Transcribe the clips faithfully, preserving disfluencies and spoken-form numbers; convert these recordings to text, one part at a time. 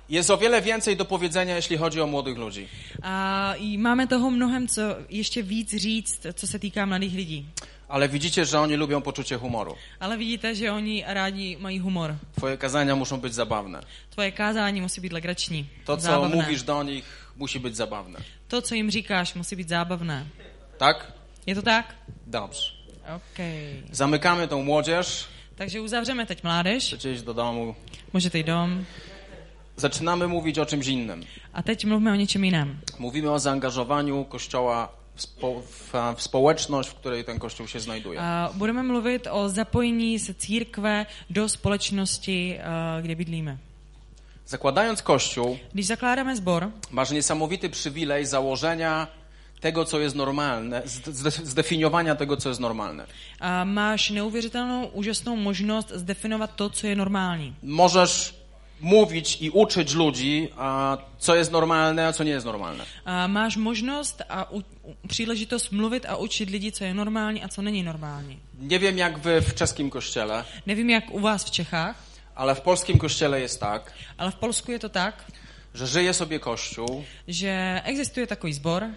Jest o wiele więcej do powiedzenia, jeśli chodzi o młodych ludzi. A i máme toho mnohem, co ještě víc říct, co se týká mladých lidí. Ale widzicie, że oni lubią poczucie humoru. Ale vidíte, že oni rádi mají humor. Twoje kazania muszą być zabawne. Tvoje kázání musí být legrační. To, co zábavné. mówisz do nich, musi być zabawne. To, co jim říkáš, musí být zábavné. Tak? Je to tak? Dobrze. Okay. Zamykamy tą młodzież. Takže uzavřeme teď mládež. Chcecie iść do domu. Můžete jít dom. Zaczynamy mówić o czymś innym. A teď mluvíme o něčem jiném. Mówimy o zaangażowaniu Kościoła w, spo, w, w społeczność, w której ten Kościół się znajduje. A budeme mluvit o zapojení se církve do společnosti, kde bydlíme. Zakładając Kościół, Když zakládáme sbor, masz niesamowity przywilej założenia tego, co jest normalne, zdefiniowania tego, co jest normalne. a máš neuvěřitelnou, úžasnou možnost zdefinovat to, co je normální. Możesz mówić i uczyć ludzi, a co jest normalne, a co nie jest normalne. A máš možnost a u, u, příležitost mluvit a učit lidi, co je normální a co není normální. Nie wiem, jak wy w czeskim kościele, Nevím, jak u vás v Čechách, ale w polskim kościele jest tak, ale v Polsku je to tak, że żyje sobie Kościół že existuje takový sbor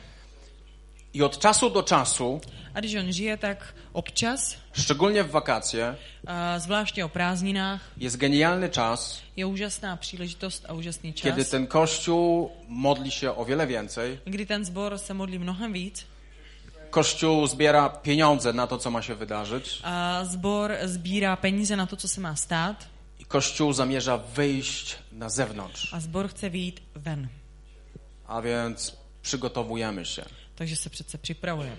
i od czasu do czasu, a když on žije, tak občas, szczególnie w wakacje, a zvláště o prázdninách, jest genialny czas, je úžasná příležitost a úžasný čas, kiedy ten Kościół modli się o wiele więcej. kdy ten sbor se modlí mnohem víc Kościół zbiera pieniądze na to, co ma się wydarzyć. a sbor sbírá peníze na to, co se má stát I Kościół zamierza wyjść na zewnątrz. a sbor chce vyjít ven. A więc przygotowujemy się. Takže se přece připravujeme.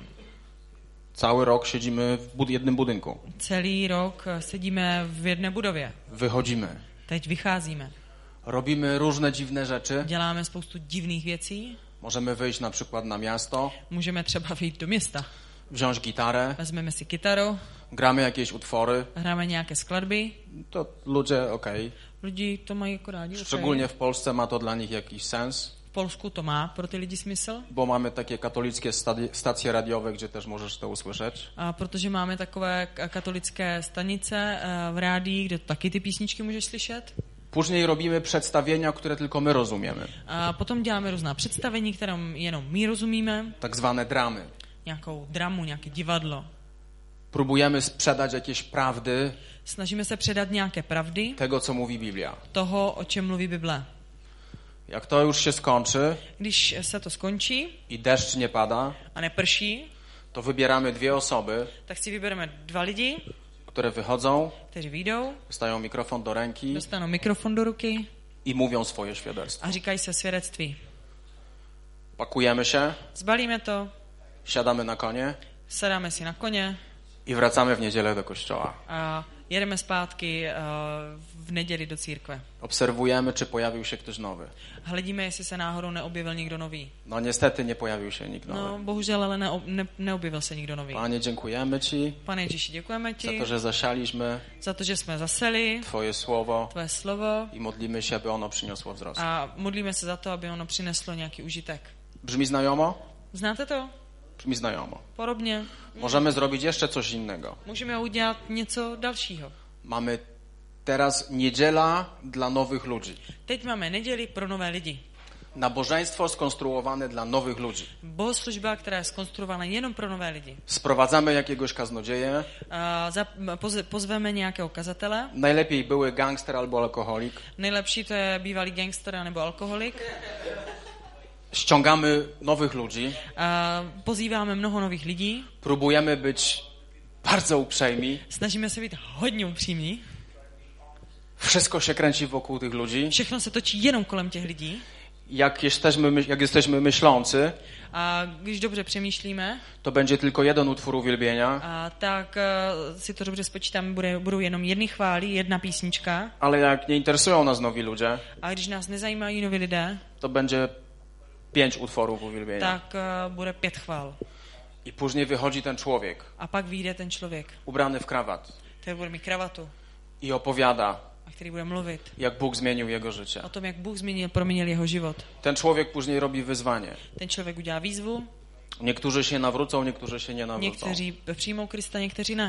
Cały rok siedzimy w bud- jednym budynku. Celý rok sedíme v jedné budově. Wychodzimy. Teď vycházíme. Robimy różne dziwne rzeczy. Děláme spoustu divných věcí. Możemy wyjść na przykład na miasto, Můžeme třeba vyjít do města. wziąć gitarę, Vezmeme si kytaru, gramy jakieś utwory. hráme nějaké skladby. To ludzie, okej. Lidi to mají jako rádi. Okay. Szczególnie w Polsce ma to dla nich jakiś sens, V Polsku to má pro ty lidi smysl. bo mamy takie katolickie stadi- stacje radiowe, gdzie też możesz to usłyszeć. A protože máme takové k- katolické stanice eh, v rádii, kde taky ty písničky můžeš slyšet. Później robimy przedstawienia, które tylko my rozumiemy. A potom děláme různá představení, kterým jenom my rozumíme. Tak zwane dramy. Nějakou dramu, nějaké divadlo. Próbujemy sprzedać jakieś prawdy Snažíme se předat nějaké pravdy tego, co mówi Biblia. toho, o čem mluví Bible. Jak to już się skończy Když se to skončí i deszcz nie pada, a neprší, to wybieramy dwie osoby, tak si vybereme dva lidi, które wychodzą, kteří vyjdou, dostają mikrofon do ręki dostanou mikrofon do ruky i mówią swoje świadectwo. a říkají se svědectví. Pakujemy się, Zbalíme to, siadamy na konie sedáme si na koně i wracamy w niedzielę do kościoła. a jedeme zpátky uh, v neděli do církve. Obserwujemy, czy pojawił się ktoś nowy. Hledíme, jestli se náhodou neobjevil nikdo nový. No niestety nie pojawił się nikt No, nowy. bohužel, ale ne, ne, neobjevil se nikdo nový. Panie, dziękujemy Ci Pane Ježíši, děkujeme za ti to, że zasialiśmy za to, že jsme zaseli Twoje słowo tvoje slovo i modlimy się, aby ono przyniosło wzrost. a modlíme se za to, aby ono přineslo nějaký užitek. Brzmi znajomo? Znáte to? Brzmi znajomo. Podobně. Możemy zrobić jeszcze coś innego. Můžeme udělat něco dalšího. Mamy teraz niedziela dla nowych ludzi. Teď máme neděli pro nové lidi. Nabożeństwo skonstruowane dla nowych ludzi. Bohoslužba, která je zkonstruována jenom pro nové lidi. Sprowadzamy jakiegoś kaznodzieję. A za, poz, pozveme nějakého kazatele. Najlepiej były gangster albo alkoholik. Nejlepší to je bývalý gangster nebo alkoholik. Ściągamy nowych ludzi. A pozýváme mnoho nových lidí. Próbujemy być bardzo uprzejmi. Snažíme se být hodně upřímní. Wszystko się kręci wokół tych ludzi. Všechno se točí jenom kolem těch lidí. Jak jesteśmy, jak jesteśmy myślący, A když dobře přemýšlíme, to będzie tylko jeden utwór uwielbienia. a tak uh, si to dobře spočítáme, bude, budou jenom jedny chvály, jedna písnička. Ale jak nie interesują nas nowi ludzie, A když nás nezajímají noví lidé, to będzie pięć utworów uwielbienia. tak uh, bude pět chvál. I później wychodzi ten człowiek, A pak vyjde ten člověk, ubrany w krawat který bude mít kravatu i opowiada, a který bude mluvit jak Bóg zmienił jego życie. o tom, jak Bůh změnil, proměnil jeho život. Ten człowiek później robi wyzwanie. Ten člověk udělá výzvu, Niektórzy się nawrócą, niektórzy się nie nawrócą. někteří přijmou Krista, někteří ne.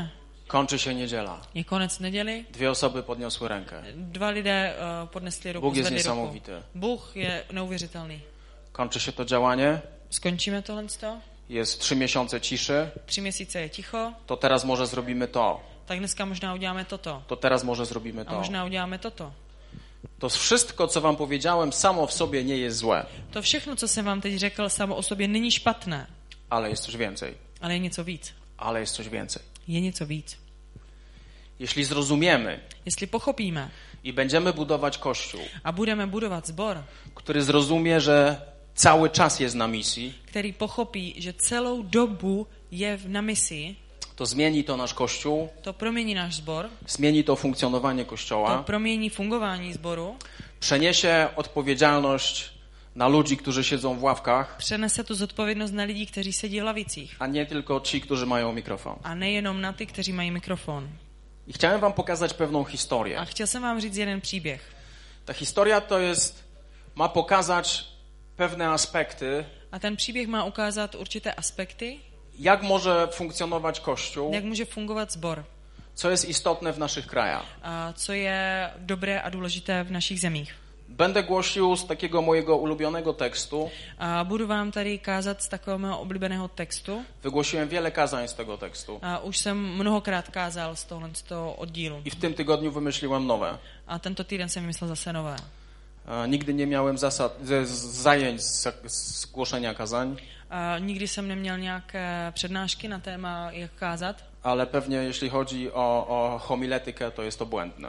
Kończy się niedziela. Je konec neděli. Dwie osoby podniosły rękę. Dva lidé uh, podnesli ruku, Bůh jest zvedli ruku. niesamowity. Bůh je neuvěřitelný. Kończy się to działanie. Skončíme tohle z toho. Jest trzy miesiące ciszy. Tři měsíce je ticho. To teraz może zrobimy to. Tak dneska možná uděláme toto. To teraz może zrobimy A to. možná uděláme toto. To wszystko, co wam powiedziałem, samo w sobie nie jest złe. To všechno, co jsem vám teď řekl, samo o sobě není špatné. Ale jest coś więcej. Ale je něco víc. Ale jest coś więcej. Je něco víc. Jeśli zrozumiemy Jestli pochopíme i będziemy budować Kościół, a budeme budovat sbor, który zrozumie, że cały czas jest na misji, který pochopí, že celou dobu je na misi, to zmieni to nasz Kościół, to promění náš sbor, zmieni to funkcjonowanie to Kościoła, promění fungování sboru, przeniesie odpowiedzialność na ludzi, którzy siedzą w ławkach, přenese tu zodpovědnost na lidi, kteří sedí v lavicích. a nie tylko ci, którzy mają mikrofon. A nejenom na ty, kteří mají mikrofon. I chciałem wam pokazać pewną historię. A chtěl jsem vám říct jeden příběh. Ta historia to jest, ma pokazać pewne aspekty, A ten příběh má ukázat určité aspekty, jak może funkcjonować Kościół, jak může fungovat sbor. co jest istotne w naszych krajach. A co je dobré a důležité v našich zemích. Będę głosił z takiego mojego ulubionego tekstu. A budu vám tady kázat z takového mého oblíbeného textu. Wygłosiłem wiele kazań z tego tekstu. A už jsem mnohokrát kázal z tohle z toho oddílu. I w tym tygodniu wymyśliłem nowe. A tento týden jsem vymyslel zase nové. A nigdy nie miałem zasad, z, z, zajęć z, z głoszenia kazań, A nikdy jsem neměl nějaké přednášky na téma, jak kázat. ale pewnie jeśli chodzi o, o homiletykę, to jest to błędne.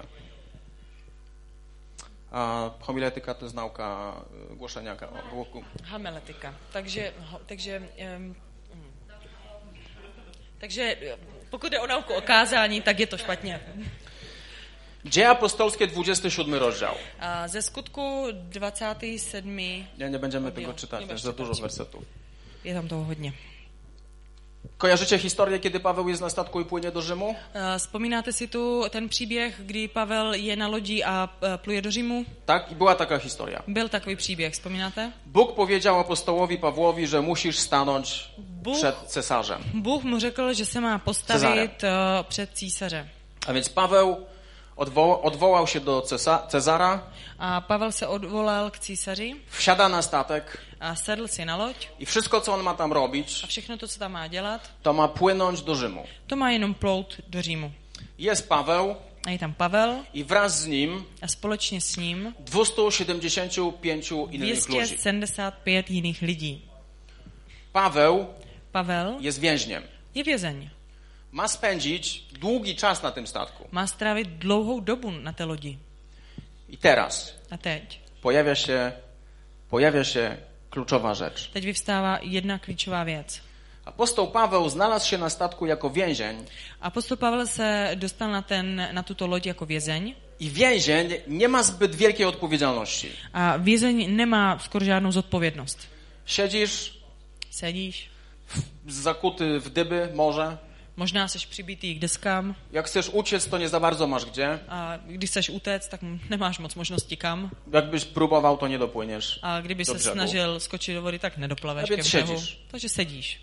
A homiletyka to jest nauka y, głoszenia. ka- gło- Homiletika. Takže, ho, takže, um, takže pokud jde o nauku o kázání, tak je to špatně. Dzieje apostolskie, dwudziesty siódmy rozdział. A ze skutku dvacátý sedmý Nie, nie będziemy Oddział. tego czytać, Nie to jest będziesz za dużo czytać. wersetów. je tam toho hodně. Kojarzycie historię, kiedy Paweł jest na statku i płynie do Rzymu? A Vzpomínáte si tu ten příběh, kdy Pavel je na lodi a e, pluje do Římu? Tak? I była taka historia. Byl takový příběh, vzpomínáte? Bóg powiedział apostołowi Pawłowi, że musisz stanąć Bůh, przed cesarzem. Bůh mu řekl, že se má postavit uh, před císaře. A więc Paweł odwoła, odwołał się do cesa, Cezara, A Pavel se odvolal k císaři wsiada na statek a sedl si na loď i wszystko, co on ma tam a robić, všechno to, co tam má dělat, to ma płynąć do Rzymu. to má jenom plout do Římu. Jest Paweł A je tam Pavel i wraz z nim a společně s ním dwieście siedemdziesiąt pięć innych dvě stě ludzi. sedmdesát pět jiných lidí. Paweł Pavel jest więźniem. je vězeň. Ma spędzić długi czas na tym statku. Má strávit dlouhou dobu na té lodi. I teraz A teď? pojawia się, pojawia się kluczowa rzecz. Teď vyvstává jedna klíčová věc. Apostoł Paweł znalazł się na statku jako więzień Apostol Pavel se dostal na, ten, na tuto loď jako vězeň i więzień nie ma zbyt wielkiej odpowiedzialności. a vězeň nemá skoro žádnou zodpovědnost. Siedzisz Sedíš, zakuty w dyby, może. možná seš přibitý k deskám Jak chcesz uciec, to nie za bardzo masz gdzie. a když chceš utéct, tak nemáš moc možností kam. Jakbyś próbował, to nie dopłyniesz. A kdyby do se břehu. snažil skočit do vody, tak nedoplaveš A ke więc břehu. siedzisz. Takže sedíš.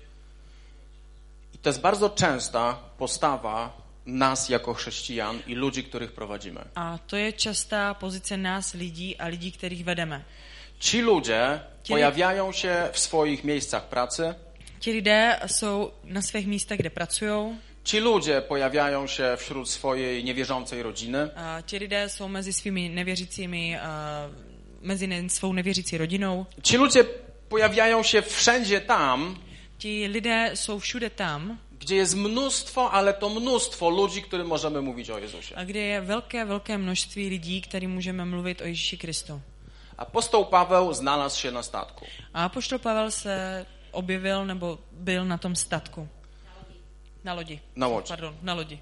I to jest bardzo częsta postawa nas jako chrześcijan i ludzi, których prowadzimy. A to je častá pozice nás lidí a lidí, kterých vedeme. Ci ludzie Ci- pojawiają się w swoich miejscach pracy. Ti lidé jsou na svých místech, kde pracují. Ci ludzie pojawiają się wśród swojej niewierzącej rodziny. A ti lidé jsou mezi svými nevěřícími, a mezi ne, svou nevěřící rodinou. Ci ludzie pojawiają się wszędzie tam, Ti lidé jsou všude tam, gdzie jest mnóstwo, ale to mnóstwo ludzi, którym możemy mówić o Jezusie. a kde je velké, velké množství lidí, kterým můžeme mluvit o Ježíši Kristu. Apostoł Paweł znalazł się na statku. A apoštol Pavel se objevil nebo byl na tom statku. Na lodi. Na łodzi. Pardon, na lodi.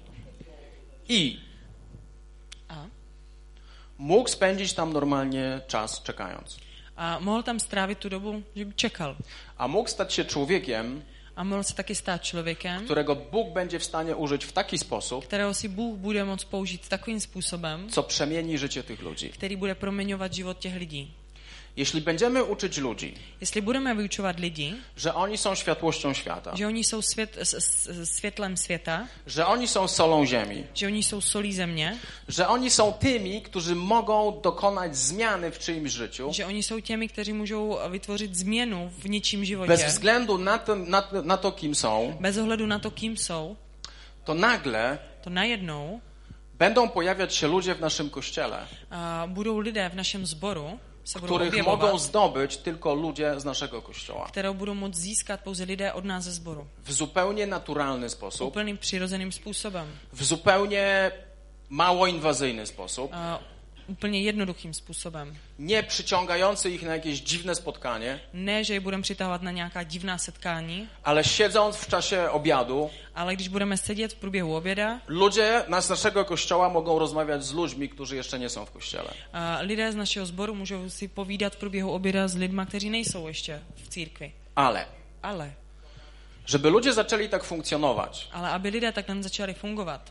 I A? mógł spędzić tam normalnie czas czekając. A mohl tam strávit tu dobu, že by čekal. A mógł stać się człowiekiem, A mohl se taky stát člověkem, którego Bóg będzie w stanie użyć w taki sposób, kterého si Bůh bude moct použít takovým způsobem, co przemieni życie tych ludzi. který bude proměňovat život těch lidí. Jeśli będziemy uczyć ludzi, Jestli budeme vyučovat lidi, że oni są światłością świata, že oni jsou svět, s, s, světlem světa, że oni są solą ziemi, že oni jsou solí země, że oni są tymi, którzy mogą dokonać zmiany w czyimś życiu, že oni jsou těmi, kteří můžou vytvořit změnu v něčím životě, bez względu na to, na, to- na to, kim są, bez ohledu na to, kým jsou, to nagle to najednou będą pojawiać się ludzie w naszym kościele, a budou lidé v našem sboru, se budou których objevovat, mogą zdobyć tylko ludzie z naszego kościoła. kterou budou moct získat pouze lidé od nás ze sboru. W zupełnie naturalny sposób, Úplným přirozeným způsobem. w zupełnie mało inwazyjny sposób, A úplně jednoduchým způsobem. nie przyciągający ich na jakieś dziwne spotkanie, Ne, že je budeme přitahovat na nějaká divná setkání, ale siedząc w czasie obiadu, ale když budeme sedět v průběhu oběda, ludzie z naszego kościoła mogą rozmawiać z ludźmi, którzy jeszcze nie są w kościele. a lidé z našeho sboru můžou si povídat v průběhu oběda s lidma, kteří nejsou ještě v církvi. Ale Ale, żeby ludzie zaczęli tak funkcjonować, ale aby lidé takhle začali fungovat,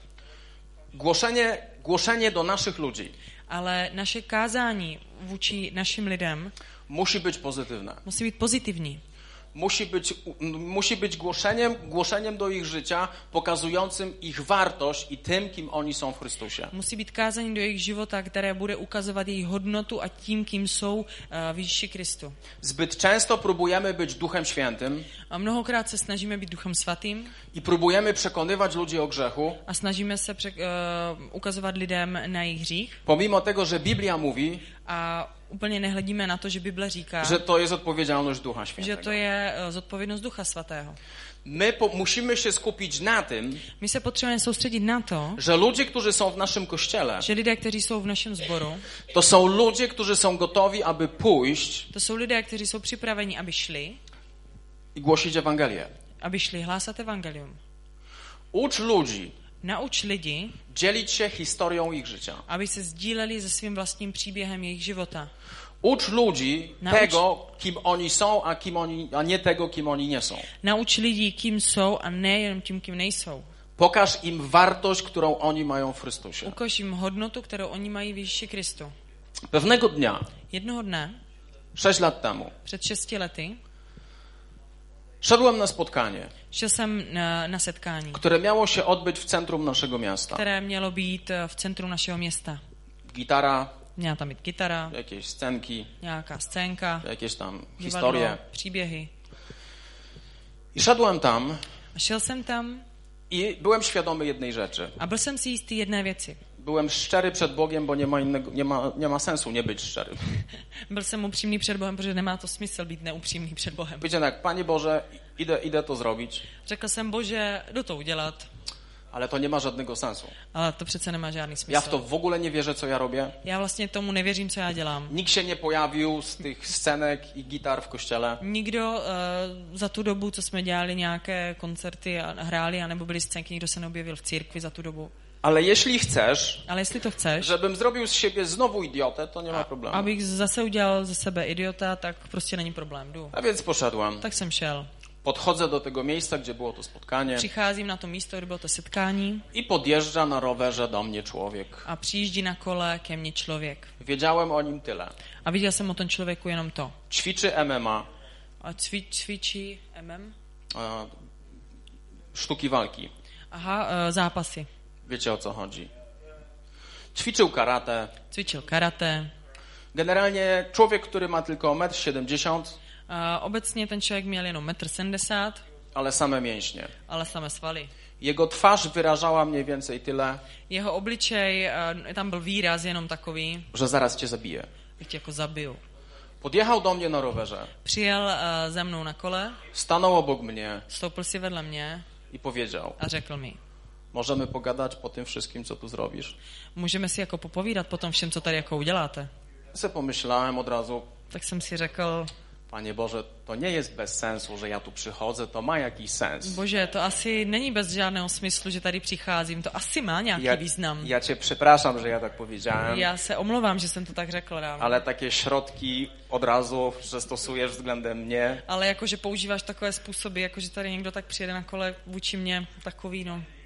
głoszenie, głoszenie do naszych ludzi ale naše kázání vůči našim lidem musi być pozytywne. musí být pozitivní. Musi być, musi być głoszeniem, głoszeniem do ich życia, pokazującym ich wartość i tym, kim oni są w Chrystusie. Musí být kázání do jejich života, které bude ukazovat jejich hodnotu a tím, kým jsou uh, v Ježíši Kristu. Zbyt często próbujemy być Duchem Świętym A mnohokrát se snažíme být Duchem Svatým i próbujemy przekonywać ludzi o grzechu, a snažíme se pře- uh, ukazovat lidem na jejich hřích pomimo tego, że Biblia mówi, a úplně nehledíme na to, že Bible říká, że to jest odpowiedzialność Ducha že Świętego. to je uh, zodpovědnost Ducha Svatého. My po, musimy się skupić na tym, My se potřebujeme soustředit na to, że ludzie, którzy są w naszym kościele, že lidé, kteří jsou v našem sboru, to są ludzie, którzy są gotowi, aby pójść to jsou lidé, kteří jsou připraveni, aby šli, i głosić Ewangelię. aby šli hlásat evangelium. Ucz ludzi Nauč lidi, dzielić się historią ich życia. aby se sdíleli se svým vlastním příběhem jejich života. Ucz ludzi Nauč- tego, kim oni są, a, kim oni, a nie tego, kim oni nie są. Nauč lidi, kým jsou a nejenom tím, kým nejsou. Pokaż im wartość, którą oni mają w Chrystusie. Ukaž jim hodnotu, kterou oni mají v Ježíši Kristu. Pewnego dnia, Jednoho dne, sześć lat temu, před šesti lety, szedłem na spotkanie, šel jsem na, na setkání, które miało się odbyć w centrum naszego miasta. které mělo být v centru našeho města. Gitara, Měla tam být kytara, jakieś scenki, nějaká scénka, jakieś tam divadlo, historie. příběhy. I szedłem tam A šel jsem tam i byłem świadomy jednej rzeczy. a byl jsem si jistý jedné věci. Byłem szczery przed Bogiem, bo nie ma, innego, nie ma, nie ma sensu nie być szczerym. Byl jsem upřímný před Bohem, protože nemá to smysl být neupřímný před Bohem. Wiecie tak, Panie Boże, idę, idę to zrobić, Řekl jsem, Bože, jdu to udělat, ale to nie ma żadnego sensu. ale to přece nemá žádný Ja smysl. w to w ogóle nie wierzę, co ja robię. Já vlastně tomu nevěřím, co já dělám. Nikt się nie pojawił z tych scenek i gitar w kościele. Nikdo uh, za tu dobu, co jsme dělali nějaké koncerty a hráli, anebo byly scénky, nikdo se neobjevil v církvi za tu dobu. Ale jeśli chcesz, Ale jestli to chceš, żebym zrobił z siebie znowu idiotę, to nie ma problemu. abych zase udělal ze sebe idiota, tak prostě není problém, jdu. A więc poszedłem. Tak jsem šel. Podchodzę do tego miejsca, gdzie było to spotkanie Přicházím na to místo, kde bylo to setkání i podjeżdża na rowerze do mnie człowiek. a přijíždí na kole ke mně člověk. Wiedziałem o nim tyle. A viděl jsem o tom člověku jenom to. Ćwiczy M M A, A cvi, cvičí M M? e, sztuki walki. Aha, uh, zápasy. Wiecie, o co chodzi. Ćwiczył karate. Cvičil karate. Generalnie człowiek, który ma tylko metr siedemdziesiąt, Uh, obecně ten člověk měl jenom metr sedmdesát, ale same mięśnie. ale samé svaly. Jego twarz wyrażała mniej więcej tyle, Jeho obličej, uh, tam byl výraz jenom takový, że zaraz cię zabije. bych tě jako zabiju. Podjechał do mnie na rowerze, Přijel uh, za mnou na kole, stanął obok mnie stoupil si vedle mě i powiedział: a řekl mi, możemy pogadać po tym wszystkim, co tu zrobisz? můžeme si jako popovídat po tom všem, co tady jako uděláte. Ja sobie pomyślałem od razu: Tak jsem si řekl, Panie Boże, to nie jest bez sensu, że ja tu przychodzę, to ma jakiś sens. Bože, to asi není bez žádného smyslu, že tady přicházím, to asi má nějaký Ja, význam. ja cię przepraszam, że ja tak powiedziałem, Já se omlouvám, že jsem to tak řekl ráno. ale takie środki od razu, że stosujesz względem mnie, Ale jakože používáš takové způsoby, jakože tady někdo tak přijede na kole vůči mně, takový, no.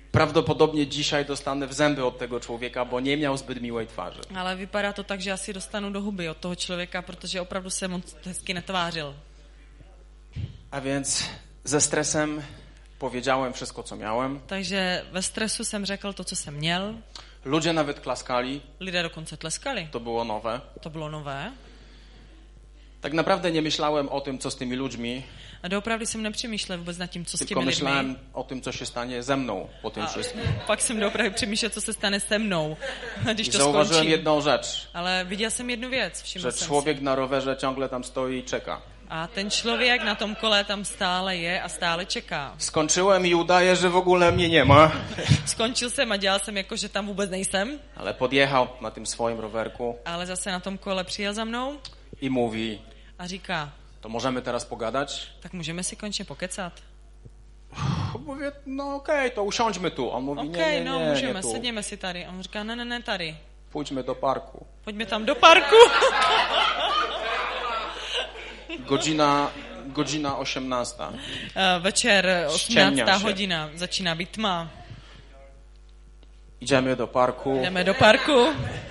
Prawdopodobnie dzisiaj dostanę w zęby od tego człowieka, bo nie miał zbyt miłej twarzy. Ale vypadá to tak, že asi dostanu do huby od toho člověka, protože opravdu se moc hezky netvářil. A więc ze stresem powiedziałem wszystko, co miałem. Takže ve stresu jsem řekl to, co jsem měl. Ludzie nawet klaskali. Lidé dokonce tleskali. To było nowe. To bylo nové. Tak naprawdę nie myślałem o tym, co z tymi ludźmi. A doopravdy jsem nepřemýšlel vůbec nad tím, co s Tylko těmi myślałem lidmi. o tym, co się stanie ze mną po tym A wszystkim. pak jsem doopravdy přemýšlel, co se stane se mnou, když I to zauważyłem skončí. jedną rzecz, Ale viděl jsem jednu věc, všiml że jsem człowiek si. na rowerze ciągle tam stoi i czeka. A ten člověk na tom kole tam stále je a stále čeká. Skończyłem i udaję, że w ogóle mnie nie ma. Skončil jsem a dělal jsem jako, že tam vůbec nejsem, Ale podjechał na tym swoim rowerku ale zase na tom kole přijel za mnou i mówi, a říká, to możemy teraz pogadać? tak můžeme si konečně pokecat. Mówię, no okej, okay, to usiądźmy tu. On mówi, OK, nie, nie, no nie, můžeme, nie tu. sedněme si tady. A on říká, ne, ne, ne, tady. Pójdźmy do parku. Pojďme tam do parku. Godzina, godzina osiemnasta. Eh, Večer Ściemnia osmnáctá się. hodina, začíná být tma. Idziemy do parku Jdeme do parku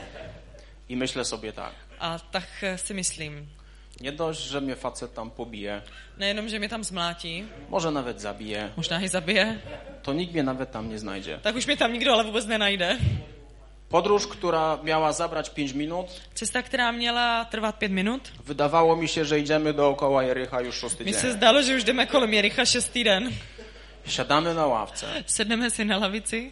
i myślę sobie tak. a tak eh, si myslím, Nie dość, że mnie facet tam pobije, nejenom, že mě tam zmlátí, może nawet zabije, možná i zabije, to nikt mnie nawet tam nie znajdzie. tak už mě tam nikdo ale vůbec nenajde. Podróż, która miała zabrać pięć minut, Cesta, která měla trvat pět minut, wydawało mi się, że idziemy dookoła Jericha już szósty mi se dzień. zdálo, že už jdeme kolem Jericha šestý den. Siadamy na ławce. Sedneme si na lavici.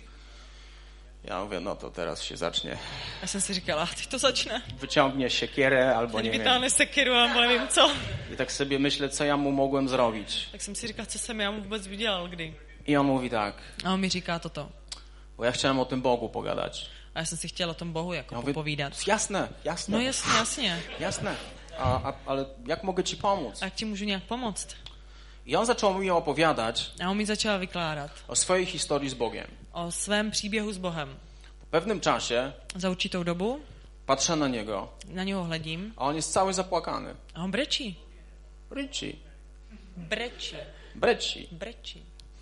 Ja mówię, no to teraz się zacznie. Já jsem si říkala, teď to začne. Wyciągnie siekierę albo Teď nie wiem. vytáhne sekiru a nevím co. I tak sobie myślę, co ja mu mogłem zrobić. Tak jsem si říkala, co jsem já mu vůbec udělal, kdy. I on mówi tak, A on mi říká toto. bo ja chciałem o tym Bogu pogadać. A já jsem si chtěla o tom Bohu jako Ja mówię, popovídat. jasne, jasne, No jasně, jasně. jasne. A, a, ale jak mogę ci pomóc? A jak ti můžu nějak pomoct? I on zaczął mi opowiadać A on mi začal vykládat o swojej historii z Bogiem. o svém příběhu s Bohem. Po pewnym czasie Za určitou dobu patrzę na niego, na něho hledím a on jest cały zapłakany. a on brečí. Ryci, Brečí. breci. Brečí.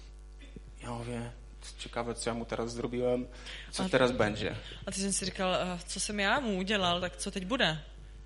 Ja mówię, ciekawe, co ja mu teraz zrobiłem, co A- teraz będzie. A ty jsem si říkal, "Eh, co jsem já mu udělal, tak co teď bude?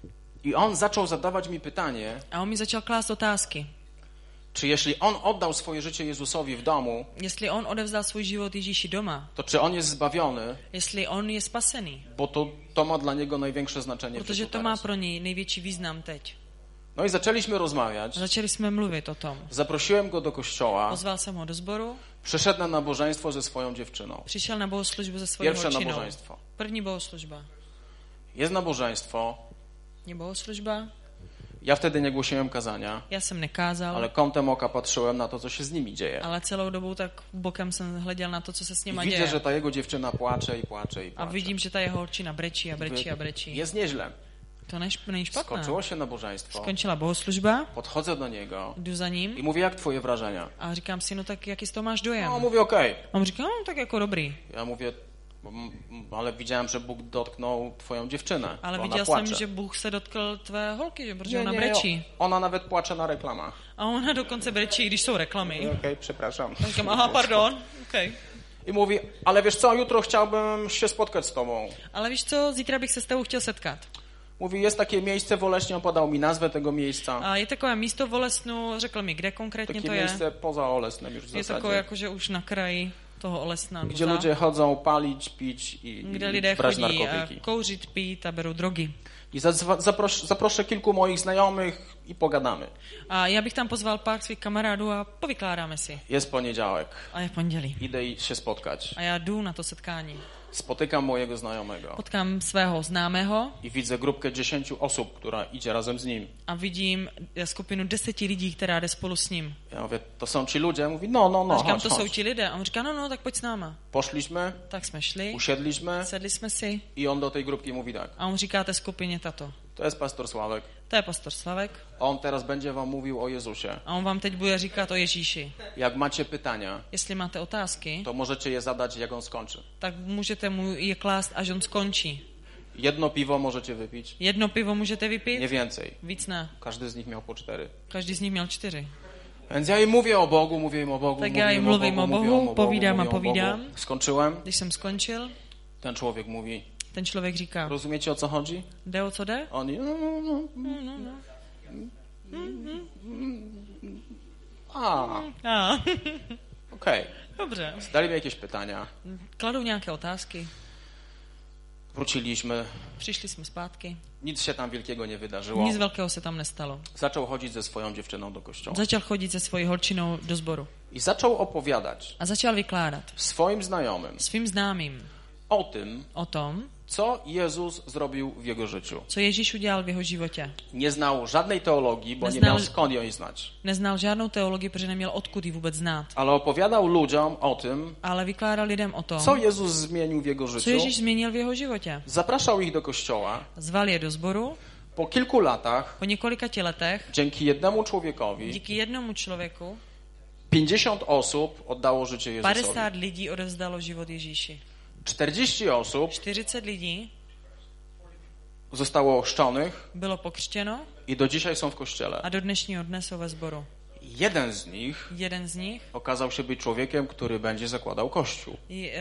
I on zaczął zadawać mi pytanie, A on mi začal klást otázky. czy jeśli on oddał swoje życie Jezusowi w domu, Jestli on odevzdal svůj život Ježíši doma, to czy on jest zbawiony, jestli on je spasený, bo to, to ma dla niego największe znaczenie w protože życiu to má teraz. pro něj největší význam teď. No i zaczęliśmy rozmawiać. A začali jsme mluvit o tom. Zaprosiłem go do kościoła. Pozval jsem ho do sboru, Przyszedł na nabożeństwo ze swoją dziewczyną. přišel na bohoslužbu se svojí Pierwsze holčinou. nabożeństwo. První bohoslužba. Jest nabożeństwo. Je bohoslužba, Ja wtedy nie głosiłem kazania, já jsem nekázal, ale kątem oka patrzyłem na to, co się z nimi dzieje. ale celou dobu tak bokem jsem hleděl na to, co se s I nima widzę, děje. że ta jego dziewczyna płacze i płacze i A płacze. vidím, že ta jeho holčina brečí a brečí a brečí. Jest nieźle. To než, není špatné. Skończyło się nabożeństwo. Skončila bohoslužba, Podchodzę do niego jdu za i ním mówię, jak twoje wrażenia? a říkám si, no tak jaký z toho máš dojem? No, on mówi, okej. A on říká, no tak jako dobrý. Ja mówię, "Mm, ale widziałem, że Bóg dotknął twoją dziewczynę. Ale bo ona viděl płacze. jsem, že Bůh se dotkl tvé holky, že, protože Nie, ona nie, brečí. ona nawet płacze na reklamach. A ona dokonce brečí, když jsou reklamy. Okej, przepraszam. A říkám, aha, pardon, okay. I mówi, ale wiesz co, jutro chciałbym się spotkać z tobą. Ale víš co, zítra bych se s tebou chtěl setkat. Mówi, jest takie miejsce w Oleśnie, on podał mi nazwę tego miejsca. A je takové místo v Olesnu, řekl mi, kde konkrétně Takie to je. miejsce poza Olesnem już w Je takové zasadzie. jakože už na kraji toho Olesna. Gdzie ludzie chodzą palić, pić i, Kde i lidé brać chodí narkotyki. kouřit, pít a berou drogy. I zazwa- zapros- zaproszę kilku moich znajomych i pogadamy. A já bych tam pozval pár svých kamarádů a povykládáme si. Jest poniedziałek. A je pondělí. Idę i się spotkać. A já jdu na to setkání. Spotykam mojego znajomego Potkám svého známého i widzę grupkę dziesięciu osób, która idzie razem z nim. a vidím skupinu deseti lidí, která jde spolu s ním. Ja mówię, to są ci ludzie? Mówi, no, no, A no, říkám, chodź, to jsou chodź. ti lidé. A on říká, no, no, tak pojď s náma. Poszliśmy, Tak jsme šli, usiedliśmy sedli jsme si i on do tej grupki mówi tak. a on říká té skupině tato. To jest pastor Sławek. To je pastor Slavek On teraz będzie wam mówił o Jezusie. a on vám teď bude říkat o Ježíši. Jak macie pytania, Jestli máte otázky, to możecie je zadać, jak on skończy. tak můžete mu je klást, až on skončí. Jedno piwo możecie wypić, Jedno pivo můžete vypít, nie więcej. víc ne. Każdy z nich miał po cztery. Každý z nich měl čtyři. Więc ja im mówię o Bogu, mówię im o Bogu, Tak mówię já jim im mluvím o o Bogu, Bohu, mówię im o Bogu, povídám a mówię im o Bogu. povídám. Skończyłem. Když jsem skončil, Ten człowiek mówi, ten člověk říká, rozumiecie o co chodzi? jde o co jde? Oni, no, no, no. No, no, no. A, A, okej. dobře. Zadali mi jakieś pytania. Kladou nějaké otázky, Wróciliśmy. přišli jsme zpátky. Nic się tam wielkiego nie wydarzyło. Nic velkého se tam nestalo. Zaczął chodzić ze swoją dziewczyną do kościoła. Začal chodit se svojí holčinou do sboru. I zaczął opowiadać A začal vykládat swoim znajomym svým známým o tym, o tom, co Jezus zrobił w jego życiu. co Ježíš udělal v jeho životě. Nie znał żadnej teologii, bo nie Neznał- miał skąd ją znać. Neznal žádnou teologii, protože neměl odkud ji vůbec znát. Ale opowiadał ludziom o tym, Ale vykládal lidem o tom, co Jezus zmienił w jego co życiu. Ježíš změnil v jeho životě. Zapraszał ich do kościoła. Zval je do sboru. Po kilku latach, Po několika ti letech, dzięki jednemu człowiekowi, díky jednomu člověku, pięćdziesiąt osób oddało życie Jezusowi. padesát lidí odevzdalo život Ježíši. czterdzieści osób čtyřicet lidí zostało ochrzczonych bylo pokřtěno i do dzisiaj są w kościele. a do dnešního dne jsou ve sboru. Jeden z nich Jeden z nich, okazał się być człowiekiem, który będzie zakładał kościół. i,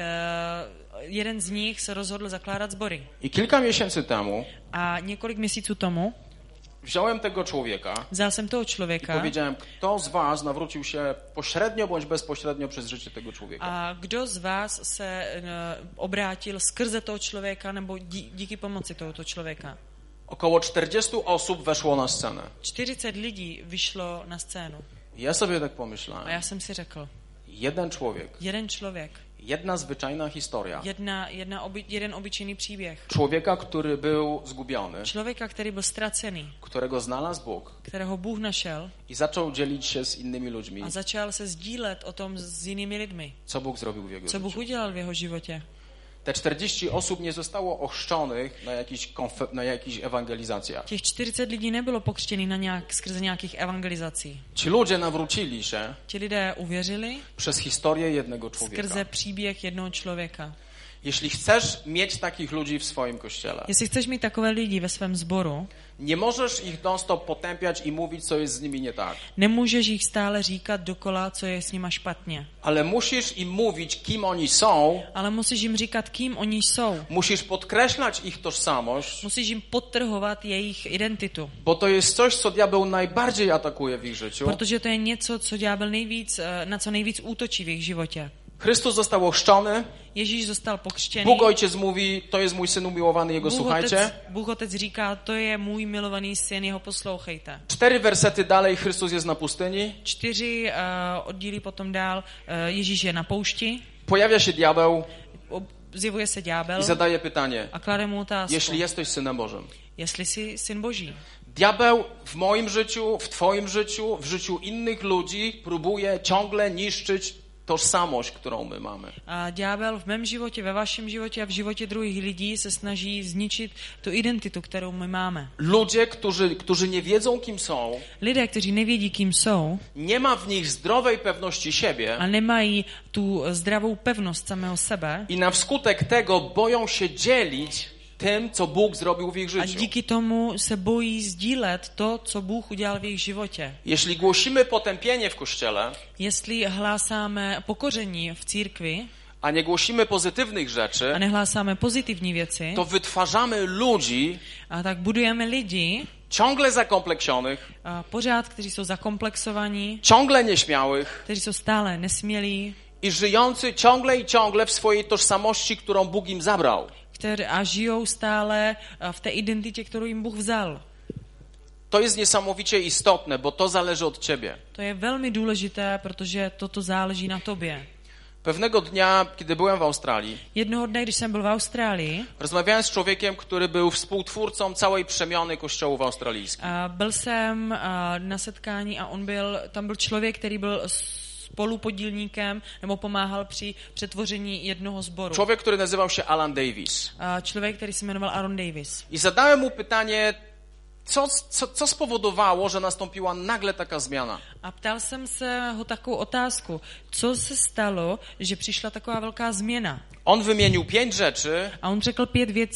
uh, jeden z nich se rozhodl zakládat sbory. I kilka miesięcy temu A několik měsíců tomu wziąłem tego człowieka vzal jsem toho i člověka powiedziałem, kto z was nawrócił się pośrednio bądź bezpośrednio przez życie tego człowieka. a kdo z vás se uh, obrátil skrze toho člověka nebo dí, díky pomoci tohoto člověka. Około czterdziestu osób weszło na scenę. čtyřicet lidí vyšlo na scénu. I ja sobie tak A pomyślałem, já jsem si řekl, jeden człowiek, jeden člověk, jedna zwyczajna historia. jedna, jedna oby, jeden obyčejný příběh. Człowieka, który był zgubiony, Člověka, který byl ztracený, którego znalazł Bóg kterého Bůh našel i zaczął dzielić się z innymi ludźmi, a začal se sdílet o tom s jinými lidmi. co Bóg zrobił w jego Co Bůh życiu. udělal v jeho životě. Te czterdzieści osób nie zostało ochrzczonych na jakichś, konfe- na jakichś ewangelizacjach. Těch čtyřicet lidí nebylo pokřtěný na nějak, skrze nějakých evangelizací. Ci ludzie nawrócili się Ti lidé uvěřili przez historię jednego człowieka. skrze příběh jednoho člověka. Jeśli chcesz mieć takich ludzi w swoim kościele, Jestli chceš mít takové lidi ve svém sboru, nie możesz ich non-stop potępiać i mówić, co jest z nimi nie tak. nemůžeš jich stále říkat dokola, co je s nima špatně. Ale musisz im mówić, kim oni są, Ale musíš jim říkat, kým oni jsou. musisz podkreślać ich tożsamość, Musíš jim podtrhovat jejich identitu. bo to jest coś, co diabeł najbardziej atakuje w ich życiu. Protože to je něco, co ďábel nejvíc, eh, na co nejvíc útočí v jejich životě. Chrystus został ochrzczony, Ježíš zostal pokřtěný. Bóg Ojciec mówi, to jest mój syn umiłowany, jego Bůh słuchajcie. otec, Bůh otec říká, to je můj milovaný syn, jeho poslouchejte. Cztery wersety dalej Chrystus jest na pustyni, Čtyři uh, oddíly potom dál, uh, Ježíš je na poušti, pojawia się diabeł ob- zjevuje se ďábel i zadaje pytanie, a klade mu otázku, jeśli jesteś synem Bożym. jestli jsi syn Boží. Diabeł w moim życiu, w twoim życiu, w życiu innych ludzi próbuje ciągle niszczyć tożsamość, którą my mamy. A ďábel v mém životě, ve vašem životě a v životě druhých lidí se snaží zničit tu identitu, kterou my máme. Ludzie, którzy, którzy nie wiedzą, kim są, Lidé, kteří nevědí, kým jsou, nie ma w nich zdrowej pewności siebie a nemají tu zdravou pevnost samého sebe i na wskutek tego boją się dzielić tym, co Bóg zrobił w ich a życiu. díky tomu se bojí sdílet to, co Bůh udělal v jejich životě. Jeśli głosimy potępienie w Kościele, Jestli hlásáme pokoření v církvi a nie głosimy pozytywnych rzeczy, a nehlásáme pozitivní věci, to wytwarzamy ludzi a tak budujeme lidi ciągle zakompleksionych, a pořád, kteří jsou zakomplexovaní, ciągle nieśmiałych kteří jsou stále nesmělí i żyjący ciągle i ciągle w swojej tożsamości, którą Bóg im zabrał. kteří a žijou stále v té identitě, kterou jim Bůh vzal. To jest niesamowicie istotne, bo to zależy od ciebie. To je velmi důležité, protože toto záleží na tobě. Pewnego dnia, kiedy byłem w Australii, Jednoho dne, když jsem byl v Austrálii, rozmawiałem z człowiekiem, który był współtwórcą całej przemiany kościołów australijskich. a byl jsem a, na setkání a on byl, tam byl člověk, který byl spolupodílníkem nebo pomáhal při přetvoření jednoho sboru. Człowiek, który nazywał się Alan Davis. A člověk, který se jmenoval Aaron Davis. I zadałem mu pytanie, co, co, co spowodowało, że nastąpiła nagle taka zmiana. A ptal jsem se ho takovou otázku, co se stalo, že přišla taková velká změna. On wymienił pięć rzeczy, A on řekl pět věcí,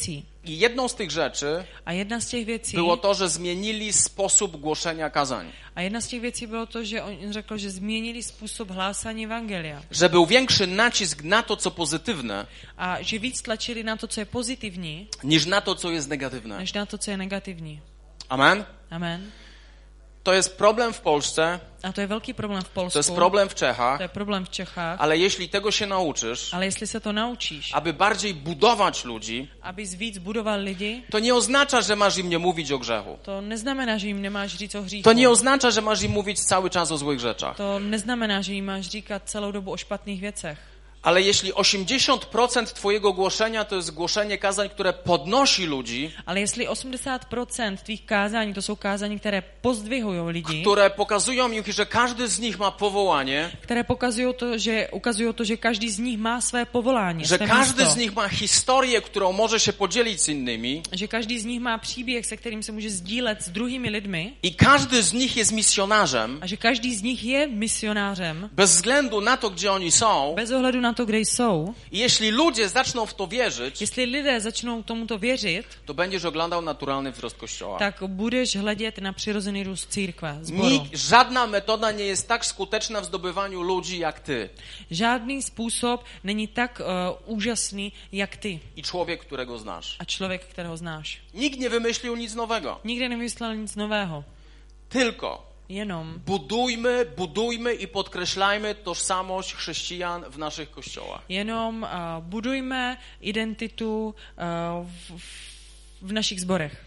I jedną z tych rzeczy A jedna z těch věcí, było to, że zmienili sposób głoszenia kazań. a jedna z těch věcí bylo to, že on řekl, že změnili způsob hlásání evangelia. Że był większy nacisk na to, co pozytywne, A že víc tlačili na to, co je pozitivní, niż na to, co jest negatywne. než na to, co je negativní. Amen? Amen. To jest problem w Polsce, A to je velký problém v Polsku. to jest problem w Czechach, To je problém v Čechách. ale jeśli tego się nauczysz, Ale jestli se to naučíš, aby bardziej budować ludzi, abys víc budoval lidi, to nie oznacza, że masz im nie mówić o grzechu. to neznamená, že jim nemáš říct o hříchu. To nie oznacza, że masz im mówić cały czas o złych rzeczach. To neznamená, že jim máš říkat celou dobu o špatných věcech. Ale jeśli osiemdziesiąt procent twojego głoszenia to jest głoszenie kazań, które podnosi ludzi, Ale jestli osmdesát procent tvých kázání, to jsou kázání, které pozdvihují lidi, które pokazują im, że każdy z nich ma powołanie, které pokazují to, že, ukazují to, že každý z nich má své povolání, że své każdy místo. z nich ma historię, którą może się podzielić z innymi Že každý z nich má příběh, se kterým se může sdílet s druhými lidmi i każdy z nich jest misjonarzem, a že každý z nich je misionářem, bez względu na to, gdzie oni są. bez ohledu na to, kde jsou. I jeśli ludzie zaczną w to wierzyć, Jestli lidé začnou tomuto věřit, to będziesz oglądał naturalny wzrost Kościoła. tak budeš hledět na přirozený růst církve, zboru. Nikt, żadna metoda nie jest tak skuteczna w zdobywaniu ludzi jak ty Žádný způsob není tak uh, úžasný, jak ty i człowiek, którego znasz. a člověk, kterého znáš. Nikt nie wymyślił nic nowego. Nikdy nevymyslel nic nového. Tylko Jenom budujmy, budujmy i podkreślajmy tożsamość chrześcijan w naszych kościołach. Jenom uh, budujme identitu uh, v, v našich zborech.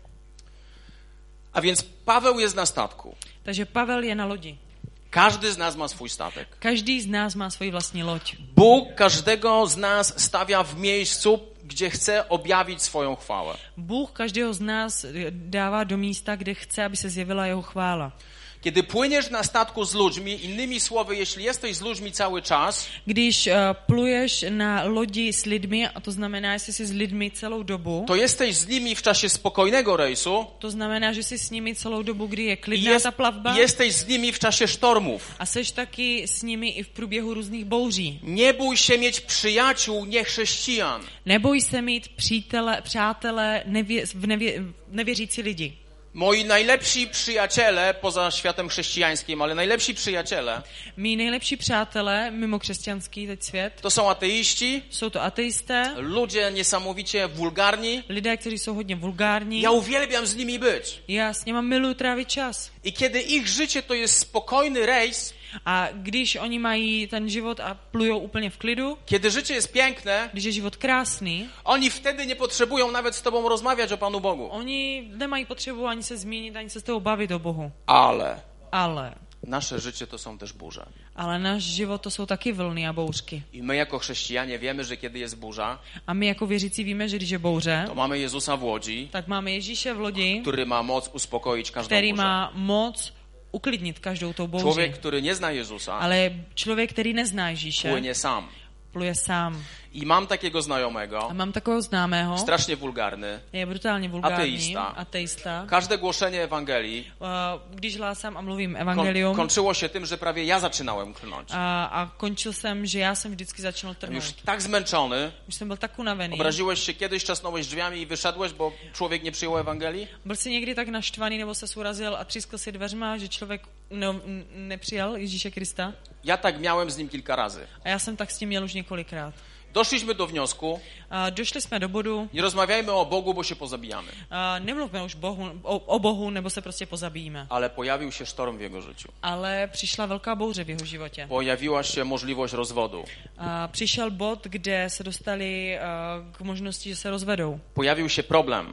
A więc Paweł jest na statku. Takže Pavel je na lodi. Każdy z nas ma swój statek. Každý z nás má svoji vlastní loď. Bóg każdego z nas stawia w miejscu, gdzie chce objawić swoją chwałę. Bůh každého z nás dává do místa, kde chce, aby se zjevila jeho chvála. Kiedy płyniesz na statku z ludźmi, innymi słowy, jeśli jesteś z ludźmi cały czas, Když uh, pluješ na lodi s lidmi, a to znamená, jestli jsi s lidmi celou dobu, to jesteś z nimi w czasie spokojnego rejsu to znamená, že jsi s nimi celou dobu, kdy je i klidná jest, ta plavba, jesteś z nimi w czasie sztormów. a seš taky s nimi i v průběhu různých bouří. Nie bój się mieć przyjaciół niechrześcijan. Neboj se mít přítele, přátele nevě, v nevě, nevěřící lidi. Moi najlepsi przyjaciele, poza światem chrześcijańskim, ale najlepsi przyjaciele, Mí nejlepší přátelé, mimo křesťanský teď svět, to są ateiści, jsou to ateisté, ludzie niesamowicie wulgarni. lidé, kteří jsou hodně vulgární. Ja uwielbiam z nimi być. Já s nimi miluji trávit čas. I kiedy ich życie to jest spokojny rejs, A když oni mají ten život a plujou úplně v klidu, kiedy życie jest piękne, když je život krásný, oni wtedy nie potrzebują nawet z tobą rozmawiać o Panu Bogu. oni nemají potřebu ani se zmínit, ani se s tebou bavit o Bohu. Ale Ale, nasze życie to są też burze. ale náš život to jsou taky vlny a bouřky. I my jako chrześcijanie wiemy, że kiedy jest burza, A my jako věřící víme, že když je bouře, to mamy Jezusa w łodzi, tak máme Ježíše v lodi, który ma moc uspokoić każdą který burzę. má moc uklidnit každou tou bouří. Człowiek, który nie zna Jezusa, Ale člověk, který nezná Ježíše, płynie sam. pluje sám. I mam takiego znajomego, A mám takového známého, strasznie wulgarny. je brutálně vulgární, Ateista. ateista. Każde głoszenie Ewangelii Uh, Když hlásám a mluvím kon- evangelium, kończyło się tym, że prawie ja zaczynałem klnąć. a, a končil jsem, že já jsem vždycky začal Już trhnout. tak zmęczony, Už jsem byl tak unavený. obraziłeś się kiedyś, czasnąłeś drzwiami i wyszedłeś, bo człowiek nie przyjął Ewangelii? Byl jsi někdy tak naštvaný, nebo se urazil a třískl si dveřma, že člověk ne, nepřijal Ježíše Krista? Ja tak miałem z nim kilka razy. A já jsem tak s tím měl už několikrát. Doszliśmy do wniosku, A došli jsme do bodu, nie rozmawiajmy o Bogu, bo się pozabijamy. a nemluvme už Bohu, o, o Bohu, nebo se prostě pozabijíme. Ale pojawił się sztorm w jego życiu. Ale přišla velká bouře v jeho životě. Pojawiła się możliwość rozwodu. A přišel bod, kde se dostali uh, k možnosti, že se rozvedou. Pojawił się problem.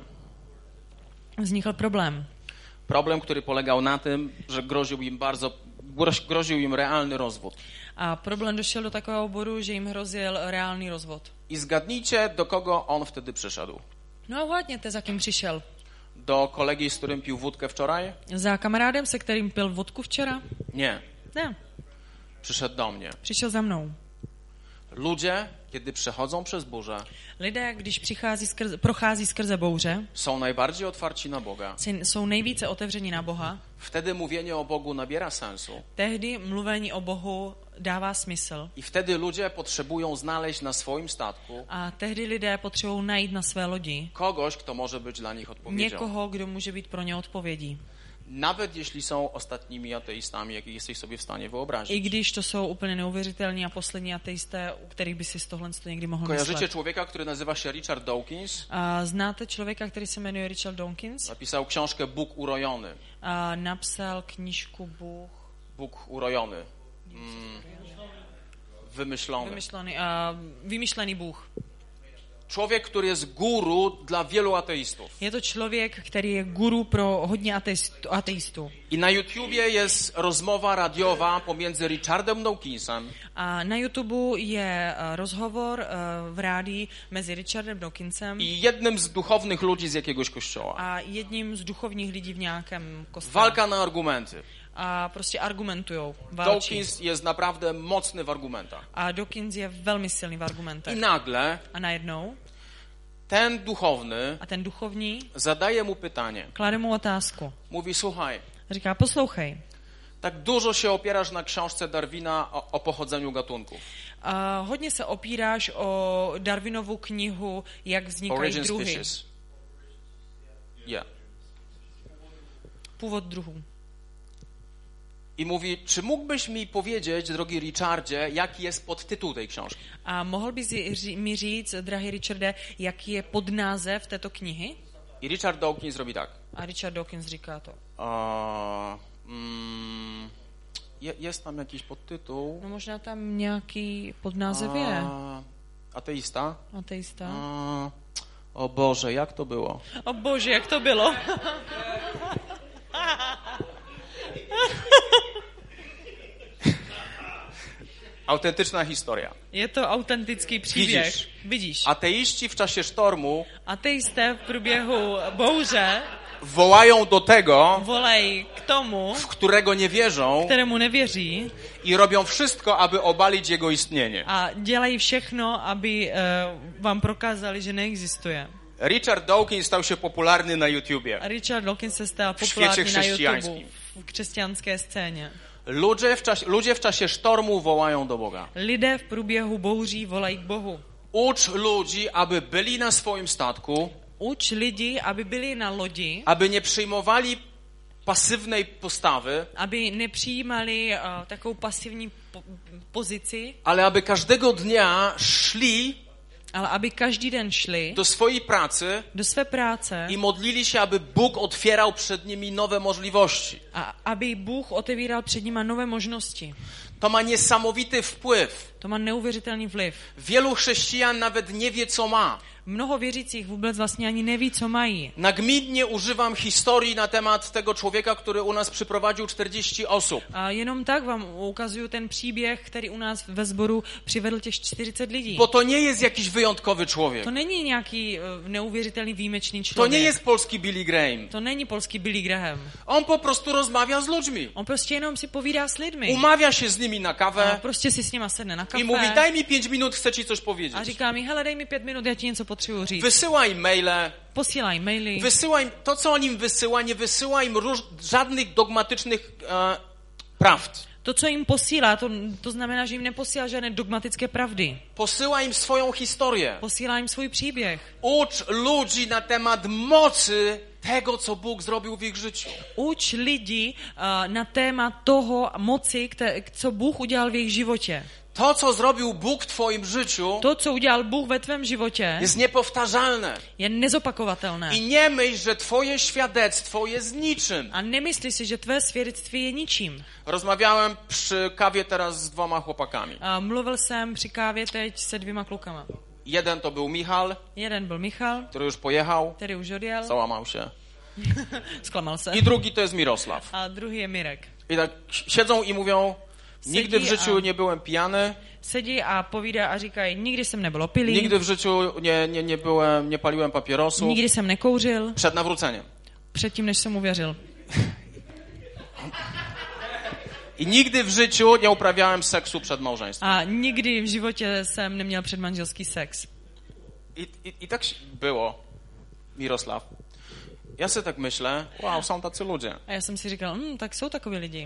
Vznikl problém. Problem, który polegał na tym, że groził im bardzo, groz- groził im realny rozwód. A problém došel do takového bodu, že jim hrozil reálný rozvod. I zgadnijcie, do kogo on wtedy przyszedł. No a hádněte, za kým přišel. Do kolegi, z którym pił wódkę wczoraj? Za kamarádem, se kterým pil vodku včera? Nie. Ne, Przyszedł do mnie. přišel za mnou. Ludzie, kiedy przechodzą przez burzę, lidé, když přichází skrze, prochází skrze bouře, są najbardziej otwarci na Boga. jsou nejvíce otevření na Boha. Wtedy mówienie o Bogu nabiera sensu. Tehdy mluvení o Bohu dává smysl. I wtedy ludzie potrzebują znaleźć na swoim statku A tehdy lidé potřebují najít na své lodi kogoś, kto może być dla nich odpowiedzią. někoho, kdo může být pro ně odpovědí. Nawet jeśli są ostatnimi ateistami, jakich jesteś sobie w stanie wyobrazić. I když to jsou úplně neuvěřitelní a poslední ateisté, u kterých by si z tohle někdy mohl Kojarzycie myslet. człowieka, który nazywa się Richard Dawkins? A znáte člověka, který se jmenuje Richard Dawkins? Napisał książkę Bóg urojony. A napsal knížku Bůh Bóg urojony. Mm. Wymyślony. vymyšlený, a vymyšlený Bůh. Człowiek, który jest guru dla wielu ateistów. Je to člověk, který je guru pro hodně ateistů. ateistů. I na YouTubie jest rozmowa radiowa pomiędzy Richardem Dawkinsem A na YouTube je uh, rozhovor uh, v rádii mezi Richardem Dawkinsem i jednym z duchownych ludzi z jakiegoś kościoła. a jedním z duchovních lidí v nějakém kostele. Walka na argumenty. A prostě argumentujou, válčí. Dawkins jest naprawdę mocny w argumentach. A Dawkins je velmi silný v argumentech. I nagle A najednou ten duchowny a ten duchovní zadaje mu pytanie. klade mu otázku. Mówi, słuchaj, Říká, poslouchej, tak dużo się opierasz na książce Darwina o, o pochodzeniu gatunków. a hodně se opíráš o Darwinovu knihu, jak vznikají Origin druhy, Species. Yeah. původ druhů. I mówi, czy mógłbyś mi powiedzieć, drogi Richardzie, jaki jest podtytuł tej książki? A mohl bys ří- mi říct, drahý Richarde, jaký je podnázev této knihy? I Richard Dawkins robi tak. A Richard Dawkins říká to. A, mm, je, jest tam jakiś podtytuł. No možná tam nějaký podnázev je. A, ateista? Ateista. A, o Boże, jak to było? O bože, jak to bylo? Autentyczna historia. Je to autentický příběh. Vidíš. Vidíš. Ateiści w czasie sztormu Ateisté v průběhu bouře wołają do tego, volají k tomu, w którego nie wierzą kterému nevěří i robią wszystko, aby obalić jego istnienie. a dělají všechno, aby uh, vám prokázali, že neexistuje. Richard Dawkins stał się popularny na YouTubie. A Richard Dawkins se stal świecie populární na YouTube chrześcijańskim. v křesťanské scéně. Ludzie w, czasie, ludzie w czasie sztormu wołają do Boga. Lidé v průběhu bouří volají k Bohu. Ucz ludzi, aby byli na swoim statku, Uč lidi, aby byli na lodi, aby nie przyjmowali pasywnej postawy, aby nepřijímali uh, takovou pasivní po- pozici, ale aby każdego dnia szli ale aby každý den šli do swojej pracy do své práce i modlili się, aby Bůh otwierał przed nimi nowe możliwości. a aby Bůh otevíral před nimi nové možnosti. To ma niesamowity wpływ. To má neuvěřitelný vliv. Wielu chrześcijan nawet nie wie, co ma. Mnoho věřících vůbec vlastně ani neví, co mají. Nagminnie używam historii na temat tego człowieka, który u nas przyprowadził czterdzieści osób. A jenom tak vám ukazuju ten příběh, který u nás ve sboru přivedl těch čtyřicet lidí. Bo to nie jest jakiś wyjątkowy człowiek. To není nějaký uh, neuvěřitelný výjimečný To člověk. nie jest polski Billy Graham. To není polský Billy Graham. On po prostu rozmawia z ludźmi. On prostě jenom si povídá s lidmi. Umawia się z nimi na A kawę prostě si s nima sedne na kafe i mówi, daj mi pięć minut, chcę ci coś a powiedzieć. říká mi, hele, dej mi pět minut, já ti něco potřebuji říct. Wysyła im maile, Posílaj maily. wysyła im, to co on im wysyła, nie wysyła im róż, żadnych dogmatycznych e, prawd. To, co jim posílá, to, to znamená, že jim neposílá žádné dogmatické pravdy. Posyła im swoją historię. Posílá jim svůj příběh. Ucz ludzi na temat mocy tego, co Bóg zrobił w ich życiu. Uč lidi uh, na téma toho moci, kte, co Bůh udělal v jejich životě. To, co zrobił Bóg w twoim życiu, To, co udělal Bůh ve tvém životě, jest niepowtarzalne. je nezopakovatelné. I nie myśl, że twoje świadectwo jest niczym. A nemyslí si, že tvé svědectví je ničím. Rozmawiałem przy kawie teraz z dwoma chłopakami. Uh, mluvil jsem při kávě teď se dvěma klukama. Jeden to był Michal, Jeden byl Michal, który już pojechał, který už odjel, załamał się. zklamal se. I drugi to jest Mirosław. A druhý je Mirek. I tak siedzą i mówią, nigdy w Sedí życiu a- nie byłem pijany, Sedí a povídá a říkají, nikdy jsem nebyl opilý, nigdy w życiu nie, nie, nie byłem, nie paliłem papierosów. nikdy jsem nekouřil, Przed nawróceniem. předtím, než jsem uvěřil. I nigdy w życiu nie uprawiałem seksu przed małżeństwem. A nikdy v životě jsem neměl předmanželský sex. I, i, I tak było, Mirosław. Ja sobie tak myślę, wow, są tacy ludzie. A já jsem si říkal, hm, tak jsou takoví lidi.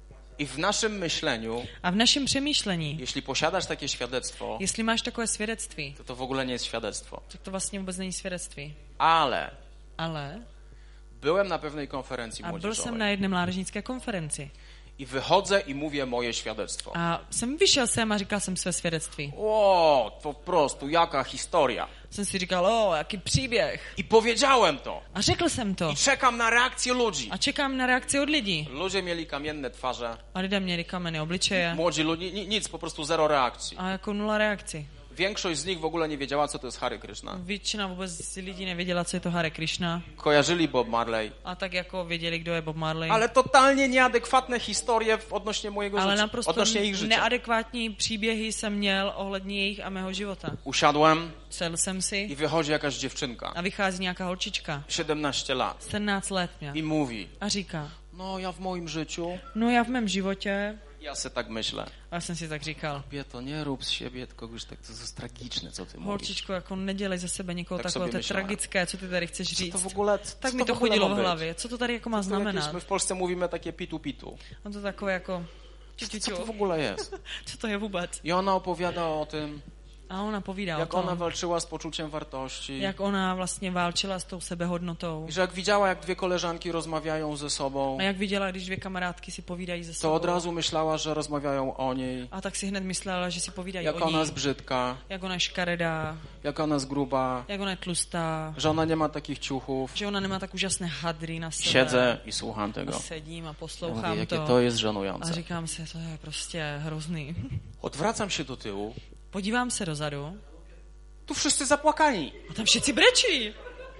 I w naszym myśleniu, A v našem přemýšlení, jeśli posiadasz takie świadectwo, jestli máš takové svědectví, to to w ogóle nie jest świadectwo. tak to vlastně vůbec není svědectví. Ale Ale byłem na pewnej konferencji a byl jsem młodzieżowej na jedné mládežnické konferenci. i wychodzę i mówię moje świadectwo. A jsem vyšel sem a říkal jsem své svědectví. O, po prostu jaka historia. Jsem si říkal, o, jaký příběh. I powiedziałem to. A řekl jsem to. I czekam na reakcję ludzi. A čekám na reakci od lidí. Ludzie mieli kamienne twarze. A lidé měli kameny obličeje. Młodzi ludzie, ni- nic, po prostu zero reakcji. A jako nula reakcí. Większość z nich w ogóle nie wiedziała, co to jest Hare Krishna. Většina vůbec lidí nevěděla, co je to Hare Krishna. Kojarzyli Bob Marley. A tak jako věděli, kdo je Bob Marley. Ale totalnie nieadekwatne historie w odnośnie mojego Ale życia, naprosto odnośnie ich życia. neadekvátní příběhy jsem měl ohledně jejich a mého života. Usiadłem Cel jsem i si wychodzi jakaś dziewczynka, a vychází nějaká holčička. siedemnaście lat, sedmnáct let měla. i mówi, A říká, no ja w moim życiu, no já v mém životě, ja se tak myślę, a já jsem si tak říkal, to nie rób z siebie kogoś tak, to jest tragiczne, co ty mówisz. holčičko, jako nedělej ze sebe někoho Tak takového, sobě to je myšlela. tragické, co ty tady chceš Co říct. to w ogóle, co Tak mi to to w ogóle chodilo ma v być? hlavě. Co to tady jako má To jakieś, znamenat? my w Polsce mówimy takie pitu-pitu. No to takové jako... Ču, ču, Co to w ču. ogóle jest? Co to je vůbec? I ona opowiada o tym, A ona povídá jak o ona tom, walczyła z poczuciem wartości. jak ona vlastně válčila s tou sebehodnotou. I że jak widziała, jak dwie koleżanki rozmawiają ze sobą, A jak viděla, když dvě kamarádky si povídají ze to sebou. od razu myślała, że rozmawiają o niej. A tak si hned myslela, že si povídají Jak o ona ní. jest brzydka, Jak ona je škaredá, jak ona jest gruba, jak ona je tlustá, że ona nie ma takich ciuchów. že ona nemá tak úžasné hadry na sebe. Siedzę i słucham A tego. sedím a Ja poslouchám mówię, jakie to. to jest A żenujące. říkám si, to je prostě hrozný. Odwracam się do tyłu. Podívám se dozadu Tu wszyscy zapłakani. a tam všetci brečí.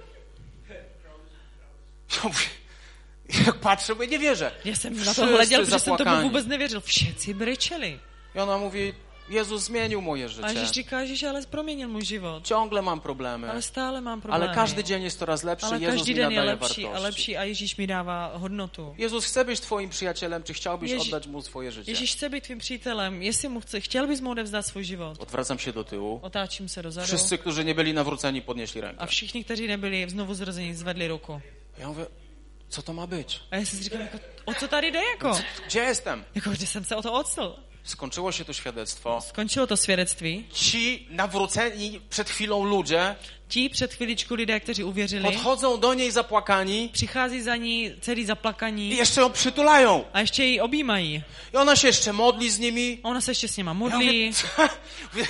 Ja mówię, jak patrzę, bo nie wierzę. Já jsem na to Wszyscy hleděl, protože jsem tomu zapłakani. vůbec nevěřil. Všetci brečeli. I ona mówi, Jezus zmienił moje A życie. Ježíš říká, Ježíš ale proměnil můj život. Ciągle mam problemy. Ale stále mám problémy. Ale każdy dzień jest coraz lepszy. Ale Jezus každý mi den je nadaje lepší a wartości. lepší a Ježíš mi dává hodnotu. Jezus chce być twoim przyjacielem, czy chciałbyś Ježi- oddać mu swoje życie? Ježíš chce být tvým přítelem. Jestli mu chce, chtěl bys mu odevzdat svůj život. Odwracam się do tyłu. Otáčím se dozadu. Wszyscy, którzy nie byli nawróceni, podnieśli rękę. A všichni, kteří nebyli znovu zrození, zvedli ruku. Ja mówię, co to ma być? A já jsem si říkal, jako, o co tady jde, jako? Gdzie jestem? Jako, že jsem se o to odstl. Skończyło się to świadectwo. Skončilo to svědectví. Ci nawróceni przed chwilą ludzie Ti před chviličku lidé, kteří uvěřili, podchodzą do niej zapłakani přichází za ní celý i zaplakaní jeszcze ją przytulają. a ještě ji objímají. I ona się jeszcze modli z nimi. A ona se ještě s nima Ja modlí. mówię,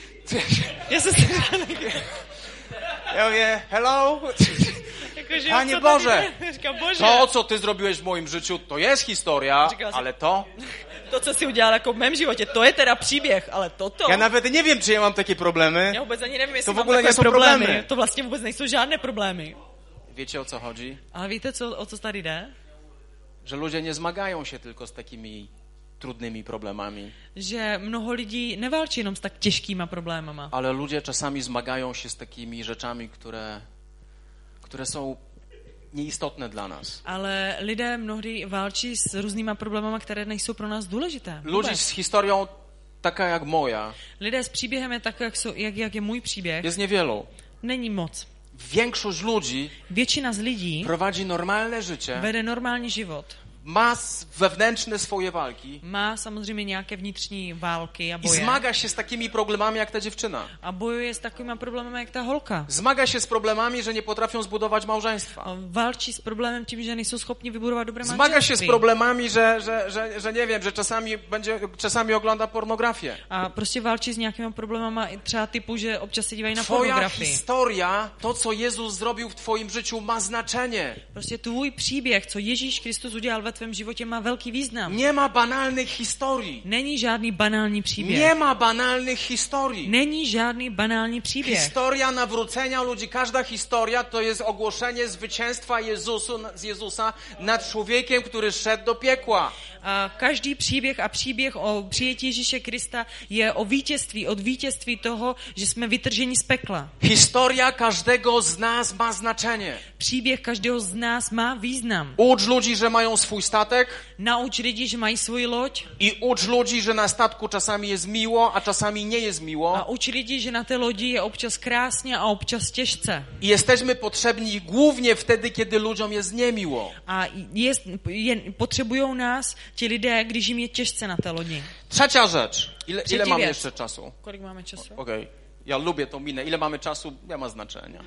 Já jsem si říkal, ja mówię, hello? jako, že Panie co tady Bože, jde? Říkám, Bože, To, co ty zrobiłeś w moim życiu, to jest historia, Říkala jsem- ale to... to, co si udělal jako v mém životě, to je teda příběh, ale toto... Ja nawet nie wiem, czy ja mam takie problemy. Já vůbec ani nevím, jestli To v mám ogóle takové nejsou problémy. problémy. To vlastně vůbec nejsou žádné problémy. Wiecie, o co chodzi? Ale víte, co, o co tady jde? Że ludzie nie zmagają się tylko z takimi trudnymi problemami, Že mnoho lidí neválčí jenom s tak těžkýma problémama. ale ludzie czasami zmagają się z takimi rzeczami, które, które są nieistotne dla nas. Ale lidé mnohdy válčí s různýma problémama, které nejsou pro nás důležité. Ludzi Vůbec. z historią taka jak moja Lidé s příběhem je tak, jak, jsou, jak, jak je můj příběh, jest niewielu. není moc. Większość ludzi Většina z lidí prowadzi normalne życie, vede normální život. ma s- wewnętrzne swoje walki Má samozřejmě nějaké vnitřní války a i boje. zmaga się z takimi problemami jak ta dziewczyna. A bojuje s takovými problémy, jak ta holka. Zmaga się z problemami, że nie potrafią zbudować małżeństwa. A válčí s problémem tím, že nejsou schopni vybudovat dobré Zmaga się z manželství. problemami, że, że, że, że nie wiem, że czasami będzie, czasami ogląda pornografię. A prostě válčí s nějakými problémama i třeba typu, že občas se dívají na Twoja pornografii. historia, to co Jezus zrobił w twoim życiu ma znaczenie. Prostě tvůj příběh, co Ježíš Kristus udělal ve tvém životě, má velký význam. Nie ma banalnych historii. Není žádný banální příběh. Nie ma banalnych historii. Není žádný banální příběh. Historia nawrócenia ludzi, każda historia to jest ogłoszenie zwycięstwa Jezusu, z Jezusa nad człowiekiem, który szedł do piekła. A každý příběh a příběh o přijetí Ježíše Krista je o vítězství, od vítězství toho, že jsme vytrženi z pekla. Historia każdego z nas ma znaczenie. Příběh každého z nás má význam. Ucz ludzi, że mają swój statek Nauč lidi, že mají svůj loď i ucz ludzi, że na statku czasami jest miło, a czasami nie jest a miło. uč lidi, že na té lodi je občas krásně a občas těžce. I jesteśmy potrzebni głównie wtedy, kiedy ludziom jest niemiło. A je, je, potřebují nás ti lidé, když jim je těžce na té lodi. Trzecia rzecz. Ile, ile Trzeci mamy wiec. jeszcze czasu? Kolik máme času? Okej. Ja lubię tą minę. Ile mamy czasu? Nie ma znaczenia.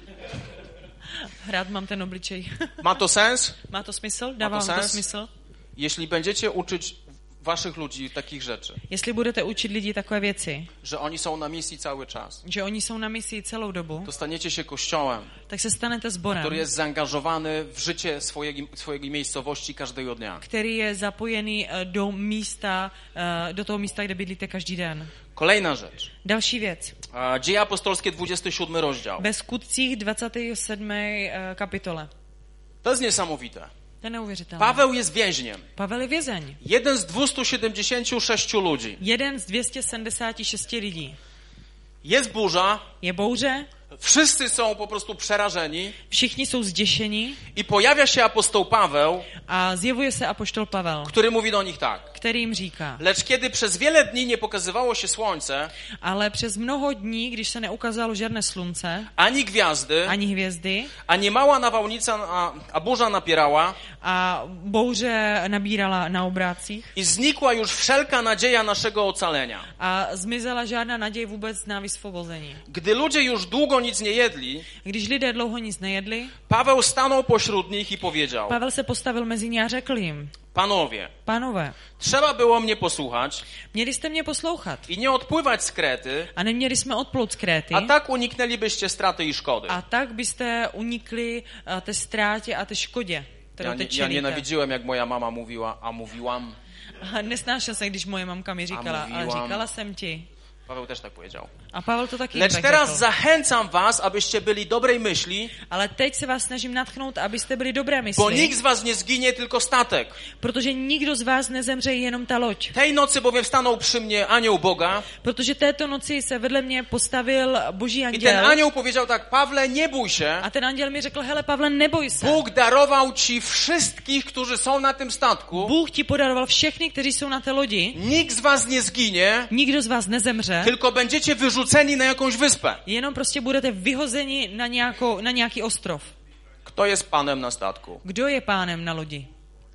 Rád mám ten obličej. Ma to sens? Má to smysl? Dává to vám to sens? smysl? Jeśli będziecie uczyć waszych ludzi takich rzeczy, Jestli budete učit lidi takové věci, że oni są na misji cały czas, že oni jsou na misi celou dobu, to staniecie się kościołem, tak se stanete sborem, który jest zaangażowany w życie swojej, swojej miejscowości każdego dnia. který je zapojený eh, do místa, eh, do toho místa, kde bydlíte každý den. Kolejna rzecz. Další věc. A, Dzieje apostolskie, dwudziesty siódmy rozdział. Ve skutcích dvacáté sedmé eh, kapitole. To jest niesamowite. To je neuvěřitelné. Paweł jest więźniem. Pavel je vězeň. Jeden z dwustu siedemdziesięciu sześciu ludzi. Jeden z dvě stě sedmdesát šest lidí. Jest burza, Je bouře, wszyscy są po prostu przerażeni všichni jsou zděšení i pojawia się apostoł Paweł, a zjevuje se apoštol Pavel, który mówi do nich tak. který jim říká, Lecz kiedy przez wiele dni nie pokazywało się słońce, ale přes mnoho dní, když se neukázalo žádné slunce, ani gwiazdy, ani hvězdy a nie mała nawałnica, a, a burza napierała a bouře nabírala na obrátcích i znikła już wszelka nadzieja naszego ocalenia. a zmizela žádná naděj vůbec na vysvobození. Gdy ludzie już długo nic nie jedli, Když lidé dlouho nic nejedli, Paweł stanął pośród nich i powiedział: Pavel se postavil mezi ně a řekl jim, Panowie, pánové, trzeba było mnie posłuchać měli jste mě poslouchat i nie odpływać z Krety, a neměli jsme odplout z Kréty a tak uniknęlibyście straty i szkody. a tak byste unikli uh, té ztrátě a té škodě, kterou Ja, nie, teď ja čelíte. nienawidziłem, jak moja mama mówiła, a mówiłam. A nesnášel jsem, když moje mamka mi říkala, A ale mluviłam. říkala jsem ti. Paweł też tak powiedział. A Pavel to taky Lecz tak teraz řekl. zachęcam was, abyście byli dobrej myśli, Ale teď se vás snažím natchnout, abyste byli dobré bo mysli, nikt z was nie zginie, tylko statek. protože nikdo z vás nezemře, jenom ta loď. Tej nocy bowiem stanął przy mnie anioł Boga Protože této noci se vedle mě postavil boží i ten anděl anioł powiedział tak: Pawle, nie bój się, a ten anděl mi řekl, hele Pavle, neboj se. Bóg darował ci wszystkich, którzy są na tym statku. Bůh ti podaroval všechny, kteří jsou na té lodi. Nikt z was nie zginie, Nikdo z vás nezemře, tylko będziecie wyrzuceni na jakąś wyspę. jenom prostě budete vyhozeni na, nějakou, na nějaký ostrov. Kto jest panem na statku? Kdo je pánem na lodi?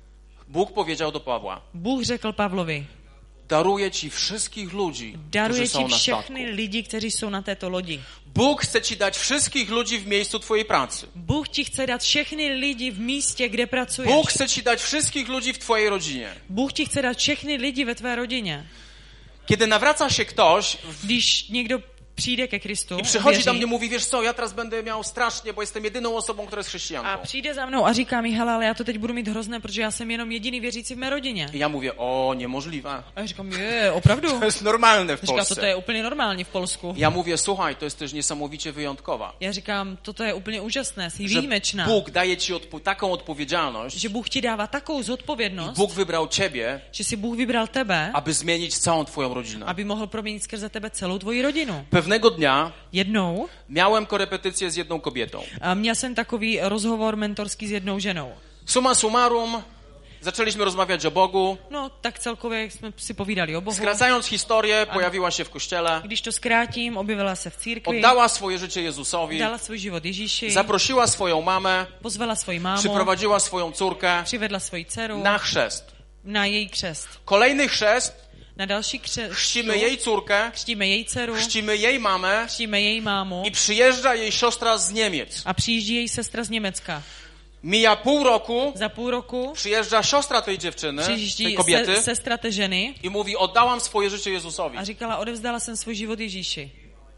Bóg powiedział do Pawła: Bůh řekl Pavlovi, daruję ci wszystkich ludzi, daruje którzy są ti na statku. všechny lidi, kteří jsou na této lodi. Bóg chce ci dać wszystkich ludzi w miejscu twojej pracy. Bůh ti chce dát všechny lidi v místě, kde pracuješ. Bóg chce ci dać wszystkich ludzi w twojej rodzinie. Bůh ti chce dát všechny lidi ve tvé rodině. Kiedy nawraca się ktoś Když někdo přijde ke Kristu, i przychodzi věří, do mnie i mówi: wiesz co, ja teraz będę miał strasznie, bo jestem jedyną osobą, która jest a chrześcijanką. přijde za mnou a říká mi, hele, ale já to teď budu mít hrozné, protože já jsem jenom jediný věřící v mé rodině. I ja mówię: o, niemożliwe. A já říkám, je, opravdu? To jest normalne w Říká, toto Polsce. je úplně normální v Polsku. Ja mówię: słuchaj, to jest też niesamowicie wyjątkowa. Já říkám, toto je úplně úžasné, jsi Że výjimečná. Bóg daje ci odpo- taką odpowiedzialność. Že Bůh ti dává takovou zodpovědnost, Bóg wybrał ciebie, že si Bůh vybral tebe, aby zmienić całą twoją rodzinę. aby mohl proměnit skrze tebe celou tvoji rodinu. Pewnego dnia Jednou miałem korepetycję z jedną kobietą. a měl jsem takový rozhovor mentorský s jednou ženou. Summa summarum, zaczęliśmy rozmawiać o Bogu. No, tak celkově jsme si povídali o Bohu. Skracając historię, pojawiła się w kościele, Když to zkrátím, objevila se v církvi, oddała swoje życie Jezusowi, dala svůj život Ježíši, zaprosiła swoją mamę, pozvala svoji mámu, przyprowadziła swoją córkę přivedla svoji dceru na chrzest. na její křest. Kolejny chrzest, Na další křest chrzcimy jej córkę, křtíme její dceru, chrzcimy jej mamę křtíme její mámu i przyjeżdża jej siostra z Niemiec. a přijíždí její sestra z Německa. Mija pół roku, Za půl roku przyjeżdża siostra tej dziewczyny, tej přijíždí kobiety se, sestra té ženy i mówi: oddałam swoje życie Jezusowi. a říkala, odevzdala jsem svůj život Ježíši.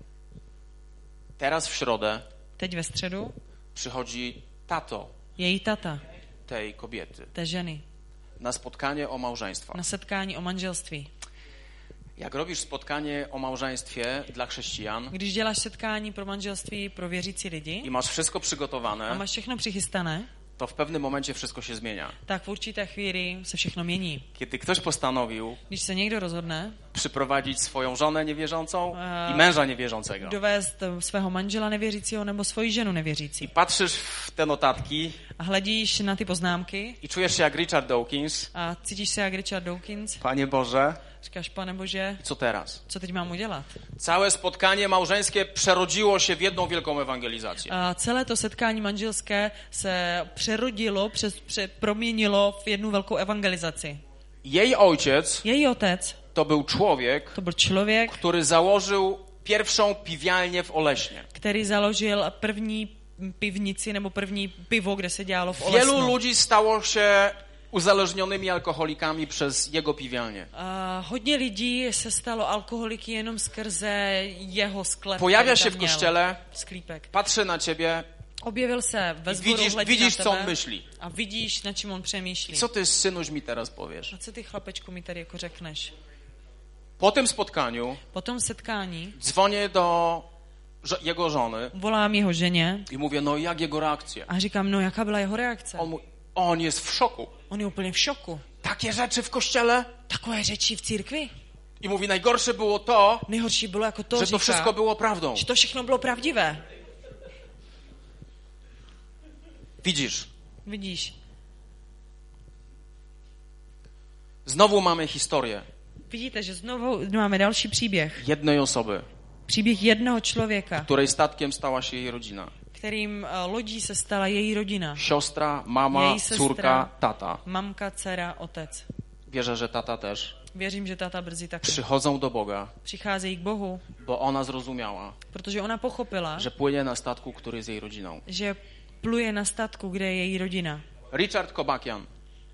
Teraz w środę Teď ve středu przychodzi tato její tata tej kobiety té ženy na spotkanie o małżeństwach. na setkání o manželství. Jak robisz spotkanie o małżeństwie dla chrześcijan Když děláš setkání pro manželství pro věřící lidi i masz wszystko a przygotowane, máš všechno přichystané, to w pewnym momencie wszystko się zmienia. tak v určité chvíli se všechno mění. Kiedy ktoś postanowił Když se někdo rozhodne przyprowadzić swoją żonę niewierzącą Eee, i męża niewierzącego. dovést svého manžela nevěřícího nebo svoji ženu I nevěřící patrzysz w te notatki a hledíš na ty poznámky i czujesz się jak Richard Dawkins. a cítíš se jak Richard Dawkins, Panie Boże, říkáš, Pane Bože, co teraz? co teď mám udělat? Całe spotkanie małżeńskie przerodziło się w jedną wielką ewangelizację. A celé to setkání manželské se přerodilo, přes, pře, proměnilo v jednu velkou evangelizaci. Jej ojciec Její otec, to był człowiek, to byl člověk, który założył pierwszą piwialnię w Oleśnie. který založil první pivnici nebo první pivo, kde se dělalo v Wielu Olesnu. ludzi stało się uzależnionymi alkoholikami przez jego piwialnię. A hodně lidí se stalo alkoholiky jenom skrze jeho sklep. Pojawia který się tam w měl. kościele, Sklípek. patrzy na ciebie Objevil se ve i sboru, widzisz, hledí widzisz na co on tebe myśli. a vidíš, na čím on I přemýšlí. co ty, synuś, mi teraz powiesz? A co ty, chlapečku, mi tady jako řekneš? Po tym spotkaniu Po tom setkání dzwonię do że- jego żony volám jeho ženě i mówię, no jak jego reakcja? a říkám, no jaká byla jeho reakce? On, mówi, on jest w szoku. On je úplně v šoku. Takie rzeczy w kościele? Takové řeči v církvi? I mówi, najgorsze było to, Nejhorší bylo jako to, że to říká, wszystko było prawdą. že to všechno bylo pravdivé. Widzisz, Vidíš, znowu mamy historię vidíte, že znovu máme další příběh. jednej osoby, Příběh jednoho člověka, której statkiem stała się jej rodzina. kterým eh, lodí se stala její rodina. Siostra, mama, Jej sestra. córka, tata. Mamka, dcera, otec. Wierzę, że tata też. Věřím, že táta brzy taky. Przychodzą do Boga, Přicházejí k Bohu, bo ona zrozumiała, protože ona pochopila, że płynie na statku, który jest jej rodziną. že pluje na statku, kde je její rodina. Richard Kobakian.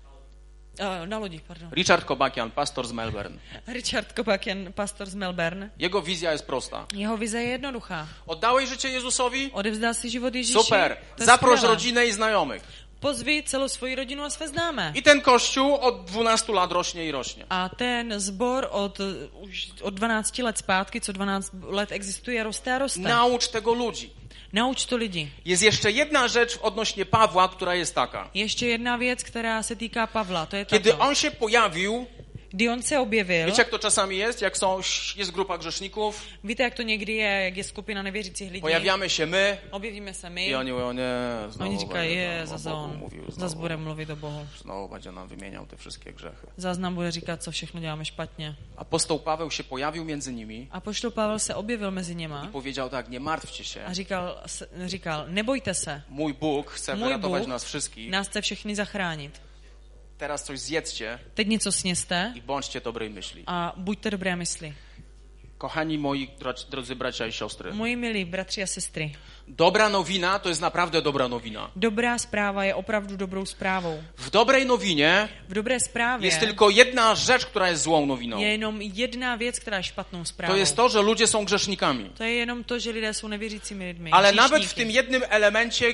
Uh, na lodi, pardon. Richard Kobakian, pastor z Melbourne. Richard Kobakian, pastor z Melbourne. Jego wizja jest prosta. Jeho vize je jednoduchá. Oddałeś życie Jezusowi? Odevzdal si život Ježíši? Super. To je Zaproś skvělé. rodzinę i znajomych. Pozvi celou svoji rodinu a své známé. I ten kościół od dwunastu lat rośnie i rośnie. A ten zbor od, už od dvanácti let zpátky, co dvanáct let existuje, roste a roste. Naucz tego ludzi. Nauč to lidi. Jest jeszcze jedna rzecz odnośnie Pawła, która jest taka. Ještě jedna věc, která se týká Pavla, to je Kiedy tato. on się pojawił, Kdy on se objevil, wiecie jak to czasami jest, jak są, jest grupa grzeszników, víte, jak to někdy je, jak je skupina nevěřících lidí. pojawiamy się my Objevíme se i my. oni mówią, nie, znowu Oni říkají, będzie je, nam o zase Bogu on, mówił, zase znowu, bude mluvit o Bohu. znowu będzie nam wymieniał te wszystkie grzechy. Zase nám bude říkat, co všechno děláme špatně. Apostoł Paweł się pojawił między nimi A poštol Pavel se objevil mezi i něma powiedział tak, nie martwcie się, a říkal, s- říkal nebojte se, mój Bóg chce Mój wyratować Bůh nas wszystkich. nás chce všechny zachránit. Teraz coś zjedzcie Teď něco sněste i bądźcie dobrej myśli. a buďte dobré mysli. Kochani moi dro- drodzy bracia i siostry, Moji milí bratři a sestry, dobra nowina to jest naprawdę dobra nowina. dobrá zpráva je opravdu dobrou zprávou. W dobrej nowinie V dobré zprávě jest tylko jedna rzecz, która jest złą nowiną. je jenom jedna věc, která je špatnou To zprávou. jest to, że ludzie są grzesznikami. To je jenom to, že lidé jsou nevěřícími lidmi. Ale nawet w hříšníky. tym jednym elemencie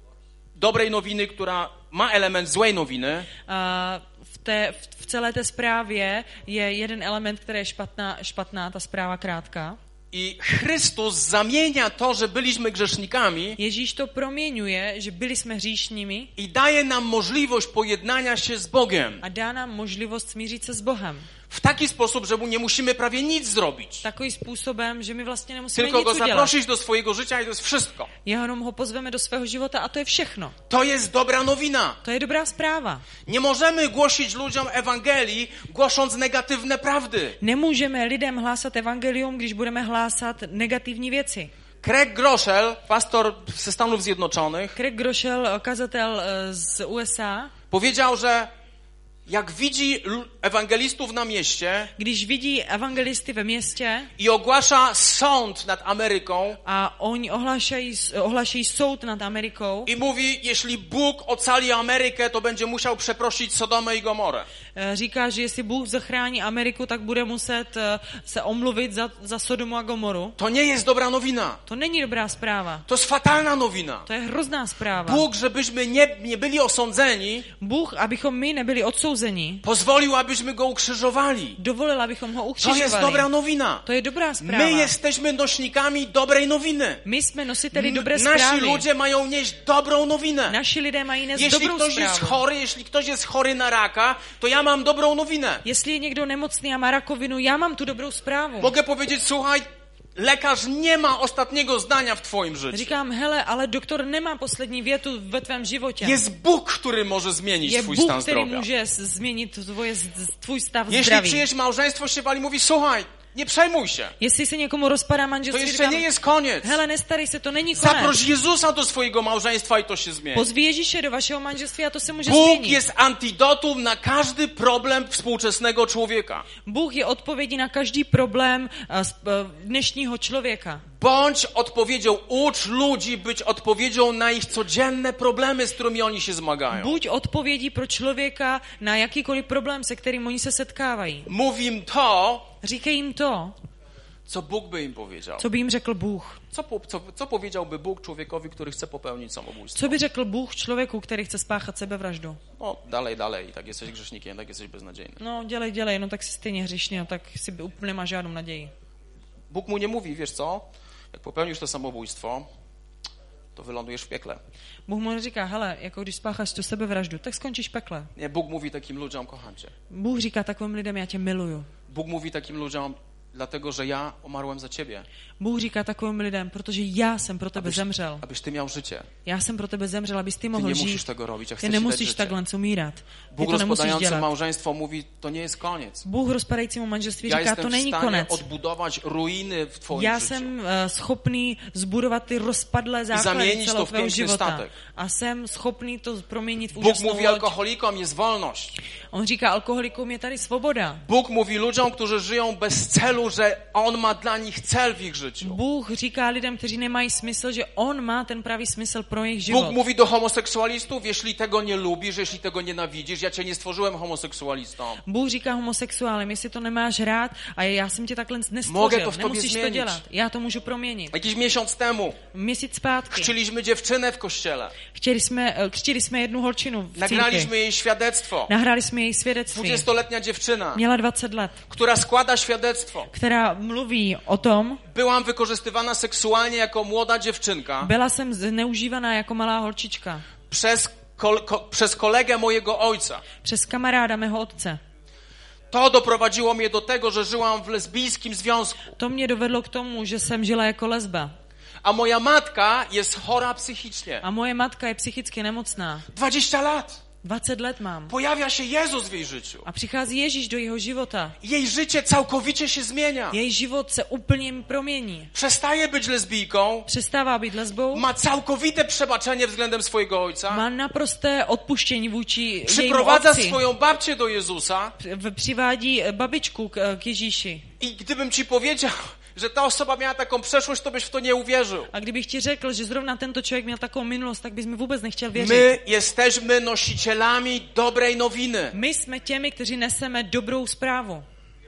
dobrej nowiny, która ma element złej nowiny, A v, té, v, v celé té zprávě je jeden element, který je špatná, špatná ta zpráva krátká. i Chrystus zamienia to, że byliśmy grzesznikami Ježíš to proměňuje, že byli jsme hříšnými i daje nam możliwość pojednania się z Bogiem. a dá nám možnost smířit se s Bohem. W taki sposób, że mu nie musimy prawie nic zrobić. Takovým způsobem, že my vlastně nemusíme Tylko nic go udělat. zaprosić do swojego życia i to jest wszystko. Jenom ho pozveme do svého života a to je všechno. To jest dobra nowina. To je dobrá zpráva. Nie możemy głosić ludziom Ewangelii, głosząc negatywne prawdy. Nemůžeme lidem hlásat evangelium, když budeme hlásat negativní věci. Craig Groeschel, pastor ze Stanów Zjednoczonych, Craig Groeschel, kazatel eh, z U S A, powiedział, że jak widzi l- ewangelistów na mieście když vidí evangelisty ve městě i ogłasza sąd nad Ameryką a oni ohlašají, ohlašují soud nad Amerikou, i mówi, jeśli Bóg ocali Amerykę, to będzie musiał przeprosić Sodomę i Gomorę. eh, říká, že jestli Bůh zachrání Ameriku, tak bude muset eh, se omluvit za, za Sodomu a Gomoru. To nie jest dobra nowina. To není dobrá zpráva. To jest fatalna nowina. To je hrozná zpráva. Bóg, żebyśmy nie, nie byli osądzeni, Bůh, abychom my nebyli odsouzeni, odsouzení, pozwolił, abyśmy go ukrzyżowali. dovolil, abychom ho To ukřižovali. jest dobra nowina. To je dobrá zpráva. My jesteśmy nośnikami dobrej nowiny. My jsme nositeli dobré Nasi zprávy. ludzie mają nieść dobrą nowinę. Naši lidé mají nést Jeśli dobrou ktoś jest zprávu. chory, jeśli ktoś jest chory na raka, to ja mam dobrą nowinę. Jestli je někdo nemocný a má rakovinu, já mám tu dobrou zprávu. Mogę powiedzieć, słuchaj, lekarz nie ma ostatniego zdania w twoim życiu. Říkám, hele, ale doktor nemá poslední větu ve tvém životě. Jest Bóg, który może zmienić Je twój Bůh, stan který zdrowia. může s- změnit tvoje, tvůj stav Jeśli zdraví. czyjeś małżeństwo się wali, mówi, słuchaj, nie przejmuj się. Jestli se někomu rozpadá To manželství, jeszcze říkám, nie jest koniec. hele, nestarej se, to není konec. Zaproś Jezusa do swojego małżeństwa i to się zmieni. Pozví Ježíše do vašeho manželství a to se může Bóg změnit. jest antidotum na każdy problem współczesnego człowieka. Bůh je odpovědí na každý problém a, s- a, dnešního člověka. Bądź odpowiedzią, ucz ludzi być odpowiedzią na ich codzienne problemy, z którymi oni się zmagają. Buď odpovědí pro člověka na jakýkoliv problém, se kterým oni se setkávají. Mów im to, Říkej jim to, co Bóg by im powiedział. co by jim řekl Bůh. Co, po- co, co powiedziałby Bóg człowiekowi, który chce popełnić samobójstwo? Co by řekl Bůh člověku, který chce spáchat sebevraždu? No, dalej, dalej, tak jesteś grzesznikiem, tak jesteś beznadziejny. No, dělej, dělej, no tak si stejně hřišný, no tak si by úplně nemá žádnou naději. Bóg mu nie mówi, wiesz co, jak popełnisz to samobójstwo, to wylądujesz w piekle. Bůh mu neříká, hele, jako když spácháš tu sebevraždu, tak skončíš v pekle. Nie, Bóg mówi takim ludziom, kocham cię. Bůh říká takovým lidem, já tě miluju. Bóg mówi takim ludziom, dlatego, że ja umarłem za ciebie, Bůh říká takovým lidem, protože já jsem pro tebe abyś, zemřel. abyś ty miał życie. Já jsem pro tebe zemřel, abys ty Ty mohl nie žít. musisz tego robić, ja chcę Ty ci dać nemusíš życie. takhle umírat. Ty Bóg to nemusíš rozpadający dělat. małżeństwo mówi, to nie jest koniec. Bůh rozpadajícímu manželství Ja říká, jestem to w není stanie konec. odbudować ruiny w twoim Já życiu. jsem uh, schopný zbudovat ty rozpadlé základy zamienić to celého v tvého piękny života. statek. A jsem schopný to proměnit v Bóg úžasnou mówi loď. alkoholikom, jest wolność. On říká, alkoholikům je tady svoboda. Bóg mówi ludziom, którzy żyją bez celu, że On ma dla nich cel w ich życiu. Bůh říká lidem, kteří nemají smysl, že on má ten pravý smysl pro jejich život. Bóg mówi do homoseksualistów, jeśli tego nie lubisz, jeśli tego nienawidzisz, ja cię nie stworzyłem homoseksualistą. Bůh říká homosexuálem, jestli to nemáš rád a já jsem tě takhle Mogę nestvořil, to v tobě nemusíš to změnit. dělat. Já to můžu proměnit. Jakiś miesiąc temu Měsíc zpátky chrzciliśmy dziewczynę w kościele. chtěli jsme, eh, křtili jsme jednu holčinu v Nagraliśmy církvi. jej świadectwo. Nahráli jsme její svědectví. dwudziestoletnia dziewczyna, Měla dvacet let, która składa świadectwo. která mluví o tom, Byłam wykorzystywana seksualnie jako młoda dziewczynka byla jsem zneužívaná jako malá holčička przez, kol, ko, przez kolegę mojego ojca. přes kamaráda mého otce. To doprowadziło mnie do tego, że żyłam w lesbijskim związku. To mě dovedlo k tomu, že jsem žila jako lesba. A moja matka jest chora psychicznie. A moje matka je psychicky nemocná. dwadzieścia lat. dvacet let mám. Pojawia się Jezus w jej życiu. A přichází Ježíš do jeho života. Jej życie całkowicie się zmienia. Její život se úplně promění. Przestaje być lesbijką. Přestává být lesbou. Ma całkowite przebaczenie względem swojego ojca. Má naprosté odpuštění vůči jejímu Przyprowadza otci. swoją babcię do Jezusa. V- Přivádí babičku k, k Ježíši. I gdybym ci powiedział, że ta osoba miała taką przeszłość, to byś w to nie uwierzył. A kdybych ti řekl, že zrovna tento člověk měl takovou minulost, tak bys mi vůbec nechtěl věřit. My jesteśmy nosicielami dobrej nowiny. My jsme těmi, kteří neseme dobrou zprávu.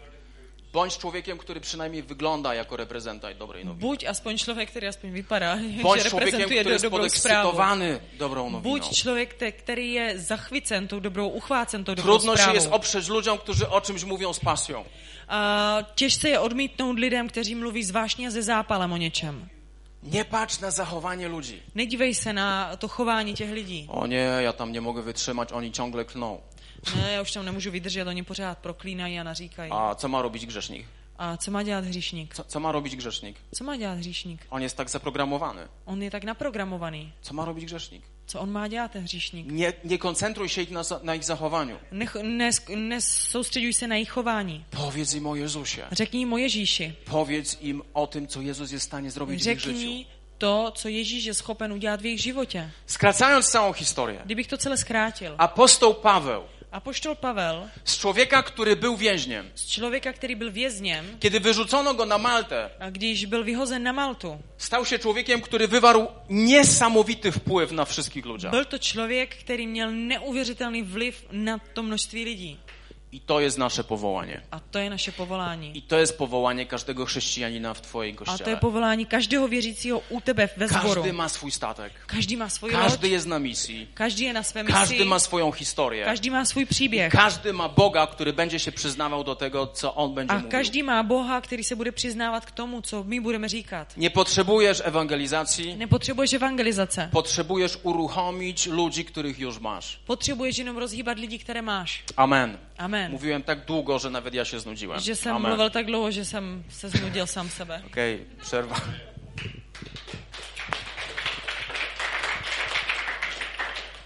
Bądź człowiekiem, który przynajmniej wygląda jako reprezentant dobrej nowiny. Buď aspoň člověk, který aspoň vypadá, Bądź že człowiekiem, reprezentuje który do jest dobrou zprávu. podekscytowany dobrą nowiną. Buď člověk, te- který je zachwycen tou dobrou, uchvácen tou dobrou Trudno się jest zprávou. oprzeć ludziom, którzy o czymś mówią z pasją. A těžce je odmítnout lidem, kteří mluví zvláštně se zápalem o něčem. Nie patrz na zachowanie ludzi. Nedívej se na to chování těch lidí. O nie, ja tam nie mogę wytrzymać, oni ciągle klną. Ne, já už tam nemůžu vydržet, oni pořád proklínají a naříkají. A co ma robić grzesznik? A co má dělat hříšník? Co, co ma robić grzesznik? Co má dělat hříšník? On jest tak zaprogramowany. On je tak naprogramovaný. Co ma robić grzesznik? Co on má dělat, ten hříšník? Nie, nie koncentruj się na, na ich zachowaniu. Nech, nes, nesoustředuj se na jejich chování. Powiedz im o Jezusie. Řekni jim o Ježíši. Powiedz im o tym, co Jezus jest w stanie zrobić w ich życiu. Řekni to, co Ježíš je schopen udělat v jejich životě. Skracając całą historię, Kdybych to celé zkrátil. apostoł Paweł Apoštol Pavel z człowieka, który był więźniem, z člověka, který byl vězněm, kiedy wyrzucono go na Maltę, a když byl vyhozen na Maltu, stał się człowiekiem, który wywarł niesamowity wpływ na wszystkich ludziach. byl to člověk, který měl neuvěřitelný vliv na to množství lidí. I to jest nasze powołanie. A to je naše povolání. I to jest powołanie każdego chrześcijanina w twoim kościele. A to je povolání každého věřícího u tebe ve sboru. Każdy ma swój statek. Každý má svůj Każdy loď. jest na misji. Každý je na své misi. Każdy ma swoją historię. Každý má svůj příběh. Każdy ma Boga, który będzie się przyznawał do tego, co on będzie A mówił. každý má Boha, který se bude přiznávat k tomu, co my budeme říkat. Nie potrzebujesz ewangelizacji. Nepotřebuješ evangelizace. Potrzebujesz uruchomić ludzi, których już masz. Potřebuješ jenom rozhýbat lidi, které máš. Amen. Amen. Mówiłem tak długo, że nawet ja się znudziłem. Že jsem Amen. mluvil tak dlouho, že jsem se znudil sám sebe. Okej, okay, przerwa.